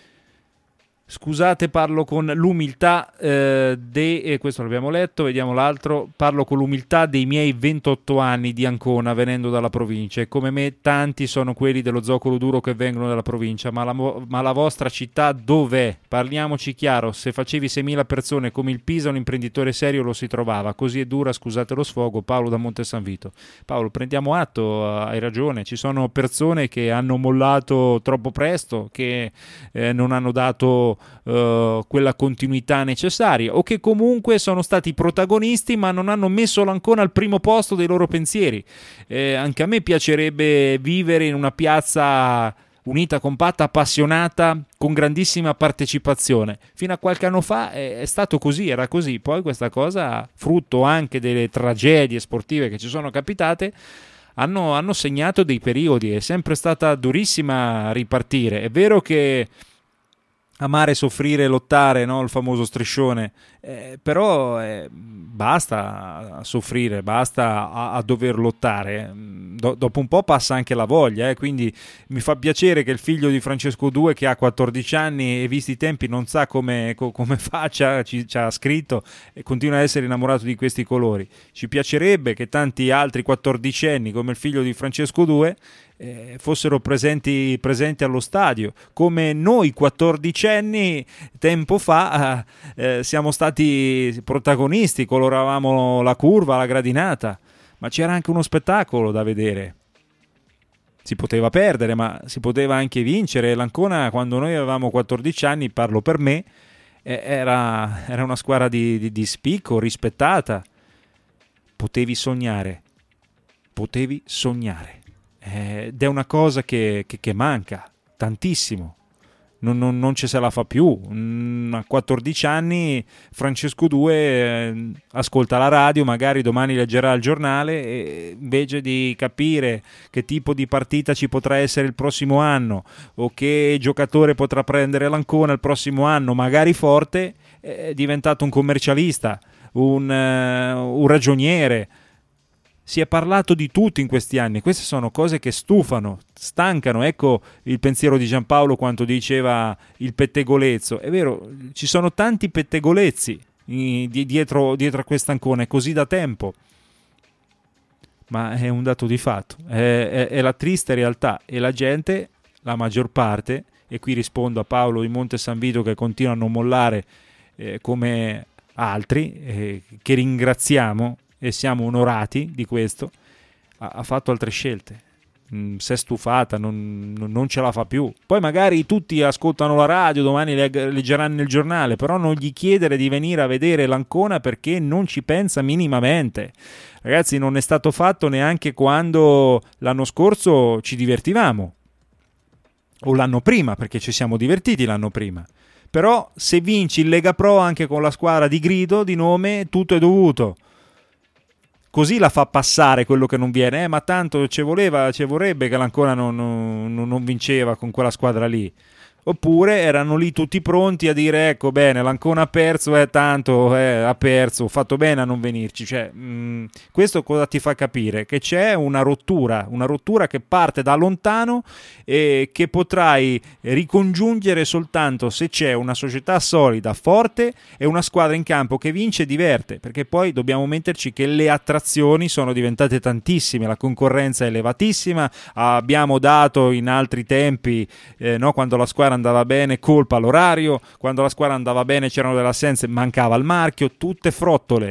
Scusate, parlo con l'umiltà questo l'abbiamo letto, vediamo l'altro. Parlo con l'umiltà dei miei 28 anni di Ancona venendo dalla provincia e come me tanti sono quelli dello zoccolo duro che vengono dalla provincia, ma la vostra città dov'è? Parliamoci chiaro, se facevi 6.000 persone come il Pisa un imprenditore serio lo si trovava, così è dura, scusate lo sfogo. Paolo da Monte San Vito. Paolo, prendiamo atto, hai ragione, ci sono persone che hanno mollato troppo presto, che non hanno dato quella continuità necessaria o che comunque sono stati protagonisti ma non hanno messo l'Ancona al primo posto dei loro pensieri. Anche a me piacerebbe vivere in una piazza unita, compatta, appassionata, con grandissima partecipazione. Fino a qualche anno fa è stato così, era così. Poi questa cosa, frutto anche delle tragedie sportive che ci sono capitate, hanno segnato dei periodi. È sempre stata durissima ripartire. È vero che amare, soffrire, lottare, no? Il famoso striscione, però basta soffrire, basta a dover lottare, dopo un po' passa anche la voglia, quindi mi fa piacere che il figlio di Francesco 2 che ha 14 anni e visti i tempi non sa come faccia, ci ha scritto e continua a essere innamorato di questi colori. Ci piacerebbe che tanti altri 14enni come il figlio di Francesco 2 fossero presenti allo stadio, come noi 14enni tempo fa siamo stati protagonisti, coloravamo la curva, la gradinata, ma c'era anche uno spettacolo da vedere. Si poteva perdere, ma si poteva anche vincere. L'Ancona, quando noi avevamo 14 anni, parlo per me, era una squadra di spicco, rispettata. Potevi sognare. Ed è una cosa che manca tantissimo, non ce se la fa più. A 14 anni Francesco 2 ascolta la radio, magari domani leggerà il giornale e invece di capire che tipo di partita ci potrà essere il prossimo anno o che giocatore potrà prendere l'Ancona il prossimo anno, magari forte, è diventato un commercialista, un ragioniere. Si è parlato di tutto in questi anni, queste sono cose che stufano, stancano. Ecco il pensiero di Giampaolo quando diceva il pettegolezzo. È vero, ci sono tanti pettegolezzi dietro a questa Ancona, è così da tempo. Ma è un dato di fatto, è la triste realtà e la gente, la maggior parte, e qui rispondo a Paolo di Monte San Vito che continua a non mollare come altri, che ringraziamo, e siamo onorati di questo, ha fatto altre scelte, si è stufata, non ce la fa più. Poi magari tutti ascoltano la radio, domani leggeranno il giornale, però non gli chiedere di venire a vedere l'Ancona perché non ci pensa minimamente. Ragazzi, non è stato fatto neanche quando l'anno scorso ci divertivamo, o l'anno prima, perché ci siamo divertiti l'anno prima. Però se vinci in Lega Pro anche con la squadra di grido, di nome, tutto è dovuto. così la fa passare quello che non viene, ma tanto ci vorrebbe che l'Ancona non vinceva con quella squadra lì. Oppure erano lì tutti pronti a dire ecco bene, l'Ancona ha perso, tanto ha perso, ho fatto bene a non venirci. Cioè, questo cosa ti fa capire? Che c'è una rottura che parte da lontano e che potrai ricongiungere soltanto se c'è una società solida, forte e una squadra in campo che vince e diverte, perché poi dobbiamo metterci che le attrazioni sono diventate tantissime, la concorrenza è elevatissima, abbiamo dato in altri tempi, quando la squadra andava bene colpa all'orario, quando la squadra andava bene c'erano delle assenze, mancava il marchio, tutte frottole.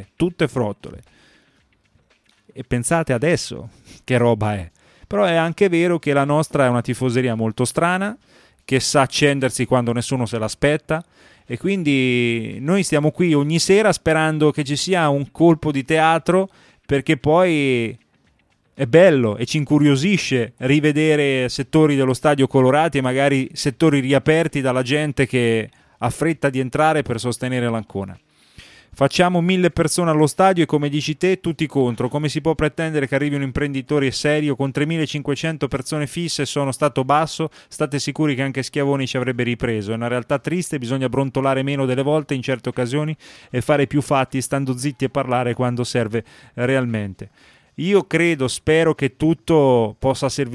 E pensate adesso che roba è. Però è anche vero che la nostra è una tifoseria molto strana, che sa accendersi quando nessuno se l'aspetta, e quindi noi stiamo qui ogni sera sperando che ci sia un colpo di teatro, perché poi è bello e ci incuriosisce rivedere settori dello stadio colorati e magari settori riaperti dalla gente che ha fretta di entrare per sostenere l'Ancona. Facciamo 1000 persone allo stadio e, come dici te, tutti contro. Come si può pretendere che arrivi un imprenditore serio con 3500 persone fisse? Sono stato basso, state sicuri che anche Schiavoni ci avrebbe ripreso. È una realtà triste, bisogna brontolare meno delle volte in certe occasioni e fare più fatti stando zitti e parlare quando serve realmente. Io spero che tutto possa essere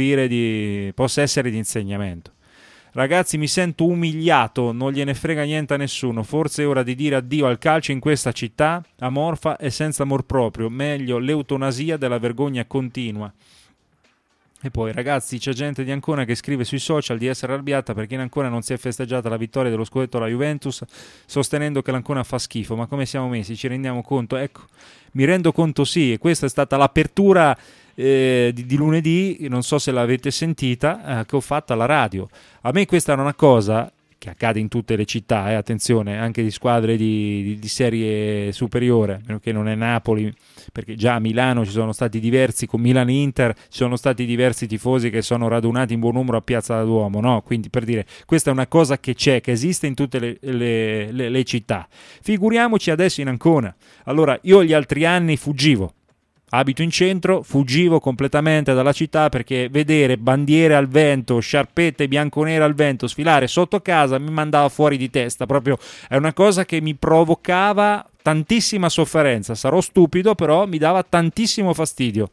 di insegnamento. Ragazzi, mi sento umiliato, non gliene frega niente a nessuno. Forse è ora di dire addio al calcio in questa città amorfa e senza amor proprio. Meglio l'eutanasia della vergogna continua. E poi, ragazzi, c'è gente di Ancona che scrive sui social di essere arrabbiata perché in Ancona non si è festeggiata la vittoria dello scudetto alla Juventus, sostenendo che l'Ancona fa schifo. Ma come siamo messi? Ci rendiamo conto? Ecco, mi rendo conto, sì, e questa è stata l'apertura di lunedì, non so se l'avete sentita, che ho fatto alla radio. A me questa è una cosa che accade in tutte le città, attenzione, anche di squadre di serie superiore, meno che non è Napoli, perché già a Milano ci sono stati diversi, con Milan-Inter ci sono stati diversi tifosi che sono radunati in buon numero a Piazza Duomo, no? Quindi, per dire, questa è una cosa che c'è, che esiste in tutte le città. Figuriamoci adesso in Ancona. Allora, io gli altri anni fuggivo. Abito in centro, fuggivo completamente dalla città perché vedere bandiere al vento, sciarpette bianconere al vento sfilare sotto casa mi mandava fuori di testa. Proprio è una cosa che mi provocava tantissima sofferenza. Sarò stupido, però mi dava tantissimo fastidio.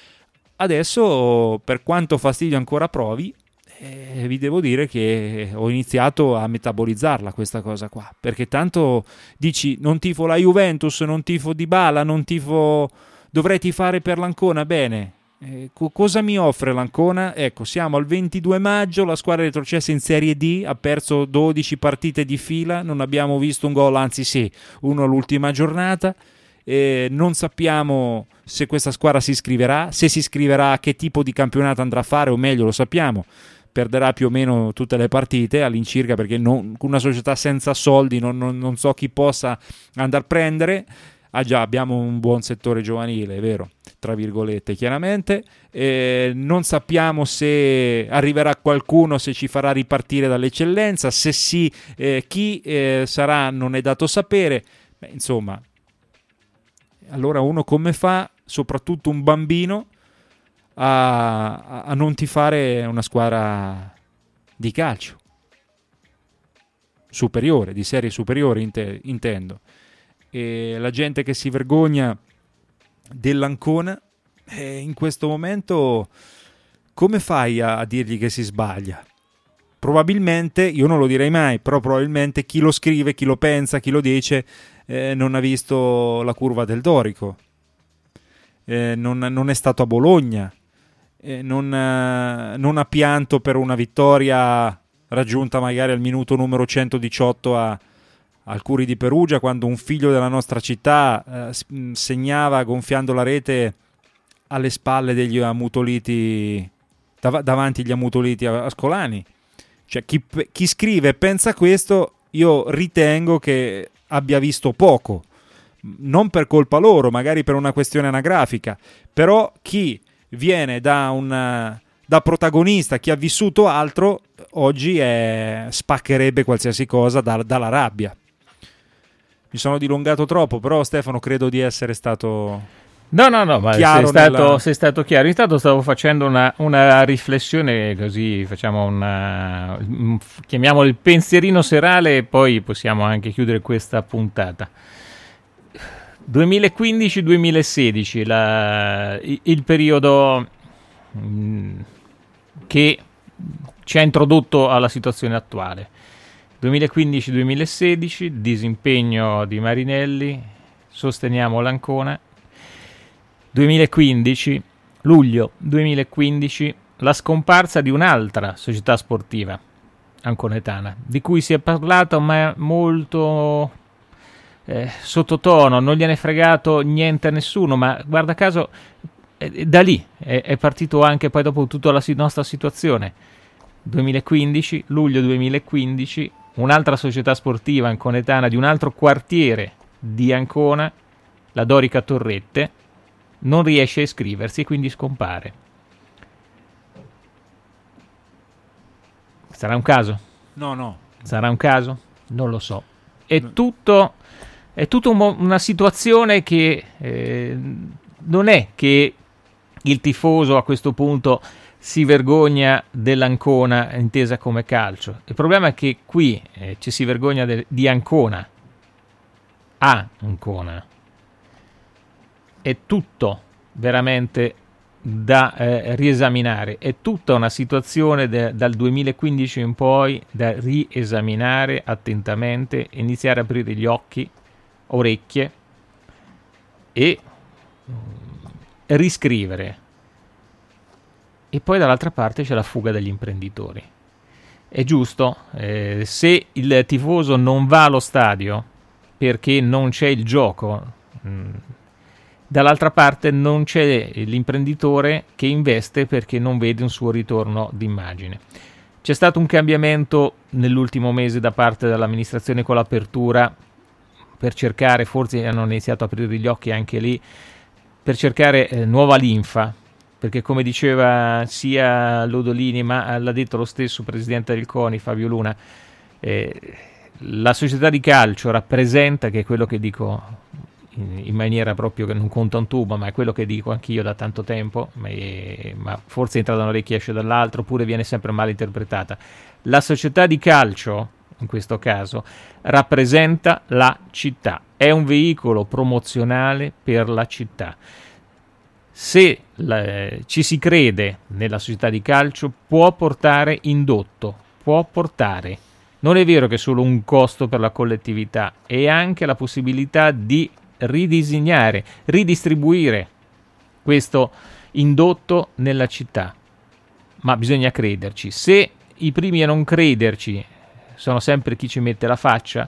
Adesso, per quanto fastidio ancora provi, vi devo dire che ho iniziato a metabolizzarla questa cosa qua, perché tanto dici non tifo la Juventus, non tifo Dybala, non tifo... Dovrei tifare per l'Ancona, bene. Cosa mi offre l'Ancona? Ecco, siamo al 22 maggio, la squadra è retrocessa in Serie D, ha perso 12 partite di fila, non abbiamo visto un gol, anzi sì, uno all'ultima giornata. Non sappiamo se questa squadra si iscriverà, se si iscriverà, che tipo di campionato andrà a fare, o meglio lo sappiamo, perderà più o meno tutte le partite all'incirca, perché una società senza soldi non so chi possa andare a prendere. Ah già, abbiamo un buon settore giovanile, è vero, tra virgolette, chiaramente. Non sappiamo se arriverà qualcuno, se ci farà ripartire dall'eccellenza, se sì, chi sarà non è dato sapere. Beh, insomma, allora uno come fa, soprattutto un bambino, a non tifare una squadra di calcio superiore, di serie superiore intendo. E la gente che si vergogna dell'Ancona, in questo momento come fai a dirgli che si sbaglia? Probabilmente, io non lo direi mai, però probabilmente chi lo scrive, chi lo pensa, chi lo dice non ha visto la curva del Dorico, non è stato a Bologna, non ha pianto per una vittoria raggiunta magari al minuto numero 118 al Curi di Perugia, quando un figlio della nostra città segnava gonfiando la rete alle spalle degli ammutoliti, davanti agli ammutoliti ascolani. Cioè, chi scrive e pensa questo, io ritengo che abbia visto poco, non per colpa loro, magari per una questione anagrafica, però chi viene da protagonista, chi ha vissuto altro, oggi spaccherebbe qualsiasi cosa dalla rabbia. Mi sono dilungato troppo, però Stefano credo di essere stato... No, ma sei stato chiaro. Intanto stavo facendo una riflessione, così facciamo chiamiamolo il pensierino serale e poi possiamo anche chiudere questa puntata. 2015-2016, il periodo che ci ha introdotto alla situazione attuale. 2015-2016, disimpegno di Marinelli, sosteniamo l'Ancona. 2015, luglio 2015, la scomparsa di un'altra società sportiva anconetana, di cui si è parlato ma molto sottotono, non gliene è fregato niente a nessuno, ma guarda caso da lì è partito anche poi dopo tutta la nostra situazione. 2015, luglio 2015, un'altra società sportiva anconetana di un altro quartiere di Ancona, la Dorica Torrette, non riesce a iscriversi e quindi scompare. Sarà un caso? No. Sarà un caso? Non lo so. È tutta una situazione che non è che il tifoso a questo punto si vergogna dell'Ancona intesa come calcio. Il problema è che qui ci si vergogna di Ancona. A Ancona. È tutto veramente da riesaminare. È tutta una situazione dal 2015 in poi da riesaminare attentamente, iniziare a aprire gli occhi, orecchie e riscrivere. E poi dall'altra parte c'è la fuga degli imprenditori. È giusto, se il tifoso non va allo stadio perché non c'è il gioco, dall'altra parte non c'è l'imprenditore che investe perché non vede un suo ritorno d'immagine. C'è stato un cambiamento nell'ultimo mese da parte dell'amministrazione con l'apertura per cercare, forse hanno iniziato a aprire gli occhi anche lì, per cercare nuova linfa, perché come diceva sia Lodolini, ma l'ha detto lo stesso presidente del CONI, Fabio Luna, la società di calcio rappresenta, che è quello che dico in maniera proprio che non conta un tubo, ma è quello che dico anch'io da tanto tempo, ma forse entra da un orecchio e esce dall'altro, oppure viene sempre mal interpretata. La società di calcio, in questo caso, rappresenta la città, è un veicolo promozionale per la città. Se ci si crede nella società di calcio, può portare indotto, può portare. Non è vero che è solo un costo per la collettività, è anche la possibilità di ridisegnare, ridistribuire questo indotto nella città. Ma bisogna crederci. Se i primi a non crederci sono sempre chi ci mette la faccia,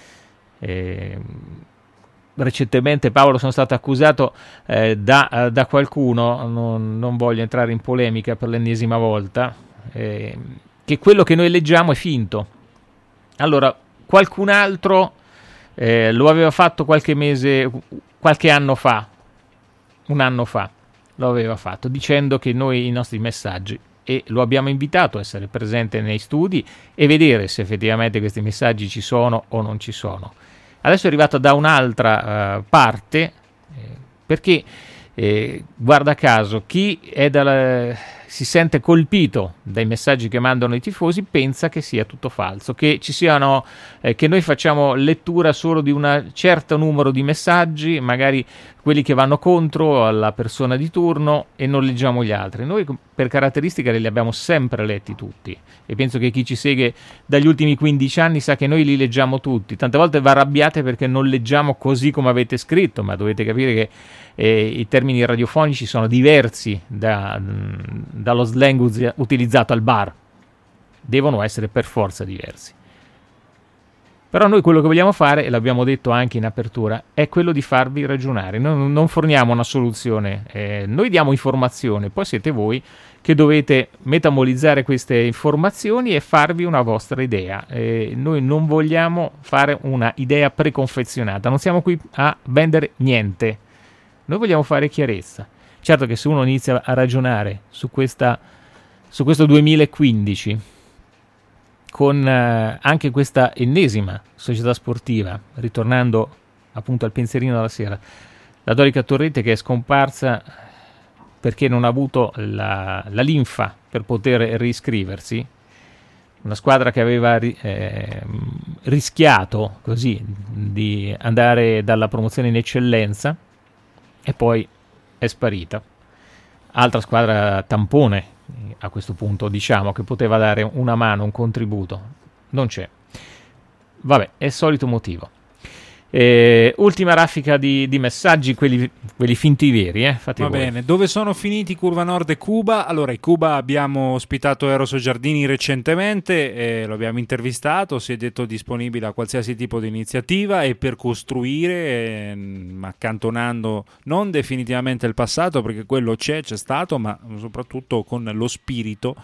recentemente, Paolo, sono stato accusato da qualcuno, non voglio entrare in polemica per l'ennesima volta, che quello che noi leggiamo è finto. Allora, qualcun altro lo aveva fatto qualche anno fa, un anno fa, lo aveva fatto, dicendo che noi i nostri messaggi, e lo abbiamo invitato a essere presente nei studi e vedere se effettivamente questi messaggi ci sono o non ci sono. Adesso è arrivato da un'altra parte, perché guarda caso chi si sente colpito dai messaggi che mandano i tifosi pensa che sia tutto falso, che ci siano che noi facciamo lettura solo di un certo numero di messaggi, magari quelli che vanno contro alla persona di turno, e non leggiamo gli altri. Noi per caratteristica li abbiamo sempre letti tutti, e penso che chi ci segue dagli ultimi 15 anni sa che noi li leggiamo tutti. Tante volte vi arrabbiate perché non leggiamo così come avete scritto, ma dovete capire che i termini radiofonici sono diversi dallo slang utilizzato al bar, devono essere per forza diversi. Però noi quello che vogliamo fare, e l'abbiamo detto anche in apertura, è quello di farvi ragionare. Noi non forniamo una soluzione, noi diamo informazione, poi siete voi che dovete metabolizzare queste informazioni e farvi una vostra idea. Noi non vogliamo fare una idea preconfezionata, non siamo qui a vendere niente. Noi vogliamo fare chiarezza. Certo che se uno inizia a ragionare su questo 2015, con anche questa ennesima società sportiva, ritornando appunto al pensierino della sera, la Dorica Torrente che è scomparsa perché non ha avuto la linfa per poter riscriversi, una squadra che aveva rischiato così di andare dalla promozione in eccellenza e poi è sparita. Altra squadra tampone a questo punto, diciamo, che poteva dare una mano, un contributo, non c'è. Vabbè, è il solito motivo. Ultima raffica di messaggi, quelli finti veri, fate Va voi. bene, dove sono finiti Curva Nord e Cuba? Allora, in Cuba abbiamo ospitato Eros Giardini recentemente, lo abbiamo intervistato, si è detto disponibile a qualsiasi tipo di iniziativa e per costruire, accantonando non definitivamente il passato, perché quello c'è stato, ma soprattutto con lo spirito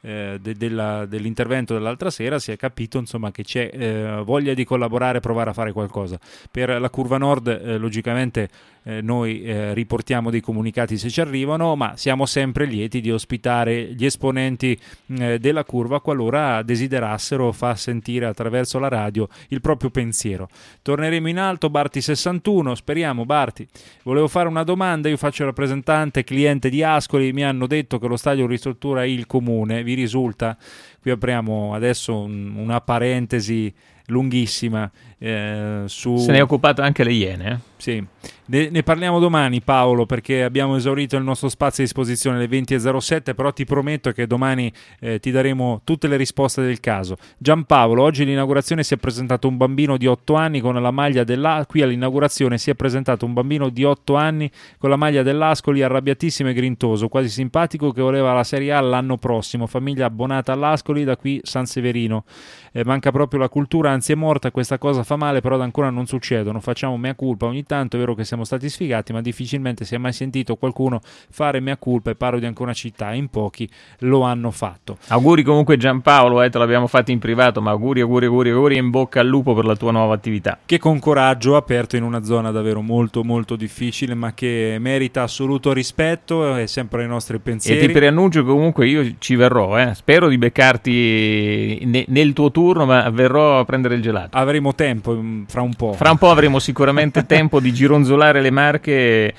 dell'intervento dell'altra sera si è capito insomma che c'è voglia di collaborare, provare a fare qualcosa. Per la Curva Nord logicamente noi riportiamo dei comunicati se ci arrivano, ma siamo sempre lieti di ospitare gli esponenti della curva qualora desiderassero far sentire attraverso la radio il proprio pensiero. Torneremo in alto, Barti 61, speriamo. Barti, volevo fare una domanda, io faccio il rappresentante cliente di Ascoli, mi hanno detto che lo stadio ristruttura il comune, vi risulta? Qui apriamo adesso una parentesi lunghissima su... Se ne è occupato anche le Iene. Sì, ne parliamo domani, Paolo, perché abbiamo esaurito il nostro spazio a disposizione alle 20.07, però ti prometto che domani ti daremo tutte le risposte del caso. Giampaolo, oggi all'inaugurazione si è presentato un bambino di 8 anni con la maglia qui all'inaugurazione si è presentato un bambino di 8 anni con la maglia dell'Ascoli, arrabbiatissimo e grintoso, quasi simpatico, che voleva la Serie A l'anno prossimo, famiglia abbonata all'Ascoli, da qui San Severino. Manca proprio la cultura, anzi è morta, questa cosa fa male, però da ancora non succedono, facciamo mea culpa ogni tanto, è vero che siamo stati sfigati, ma difficilmente si è mai sentito qualcuno fare mea culpa, e parlo di Ancona città, in pochi lo hanno fatto. Auguri comunque Giampaolo, te l'abbiamo fatto in privato, ma auguri e in bocca al lupo per la tua nuova attività. Che con coraggio ha aperto in una zona davvero molto molto difficile, ma che merita assoluto rispetto, è sempre ai nostri pensieri. E ti preannuncio che comunque io ci verrò, spero di beccarti nel tuo turno, ma verrò a prendere il gelato. Avremo tempo fra un po'. Fra un po' avremo sicuramente tempo di gironzolare le Marche,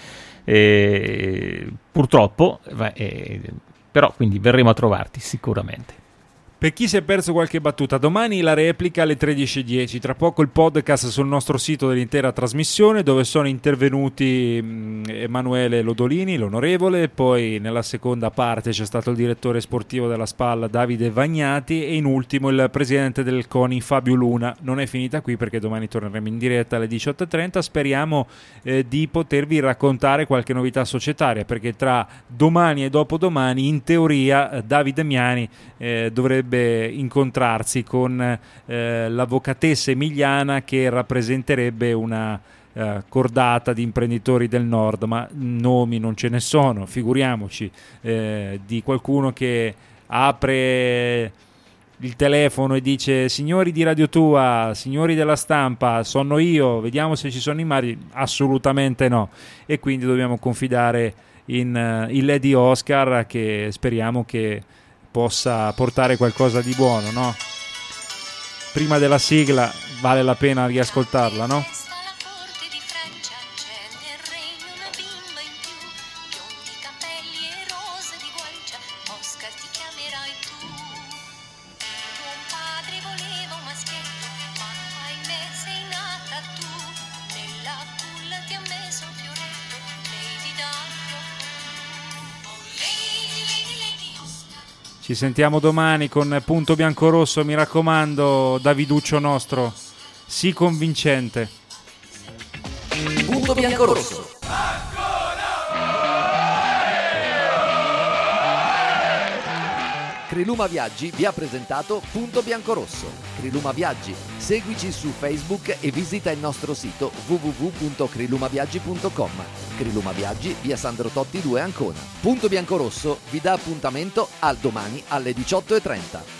purtroppo, però quindi verremo a trovarti sicuramente. Per chi si è perso qualche battuta, domani la replica alle 13.10, tra poco il podcast sul nostro sito dell'intera trasmissione, dove sono intervenuti Emanuele Lodolini, l'onorevole, poi nella seconda parte c'è stato il direttore sportivo della Spalla Davide Vagnati e in ultimo il presidente del CONI Fabio Luna. Non è finita qui, perché domani torneremo in diretta alle 18.30, speriamo di potervi raccontare qualche novità societaria, perché tra domani e dopodomani in teoria Davide Miani dovrebbe incontrarsi con l'avvocatessa emiliana, che rappresenterebbe una cordata di imprenditori del nord, ma nomi non ce ne sono, figuriamoci di qualcuno che apre il telefono e dice: signori di Radio Tua, signori della stampa, sono io, vediamo se ci sono i mari. Assolutamente no, e quindi dobbiamo confidare in il Lady Oscar, che speriamo che possa portare qualcosa di buono, no? Prima della sigla vale la pena riascoltarla, no? Ci sentiamo domani con Punto Biancorosso, mi raccomando, Daviduccio nostro, sii convincente. Punto Biancorosso. Criluma Viaggi vi ha presentato Punto Biancorosso. Criluma Viaggi, seguici su Facebook e visita il nostro sito www.crilumaviaggi.com. Criluma Viaggi, via Sandro Totti 2 Ancona. Punto Biancorosso vi dà appuntamento al domani alle 18.30.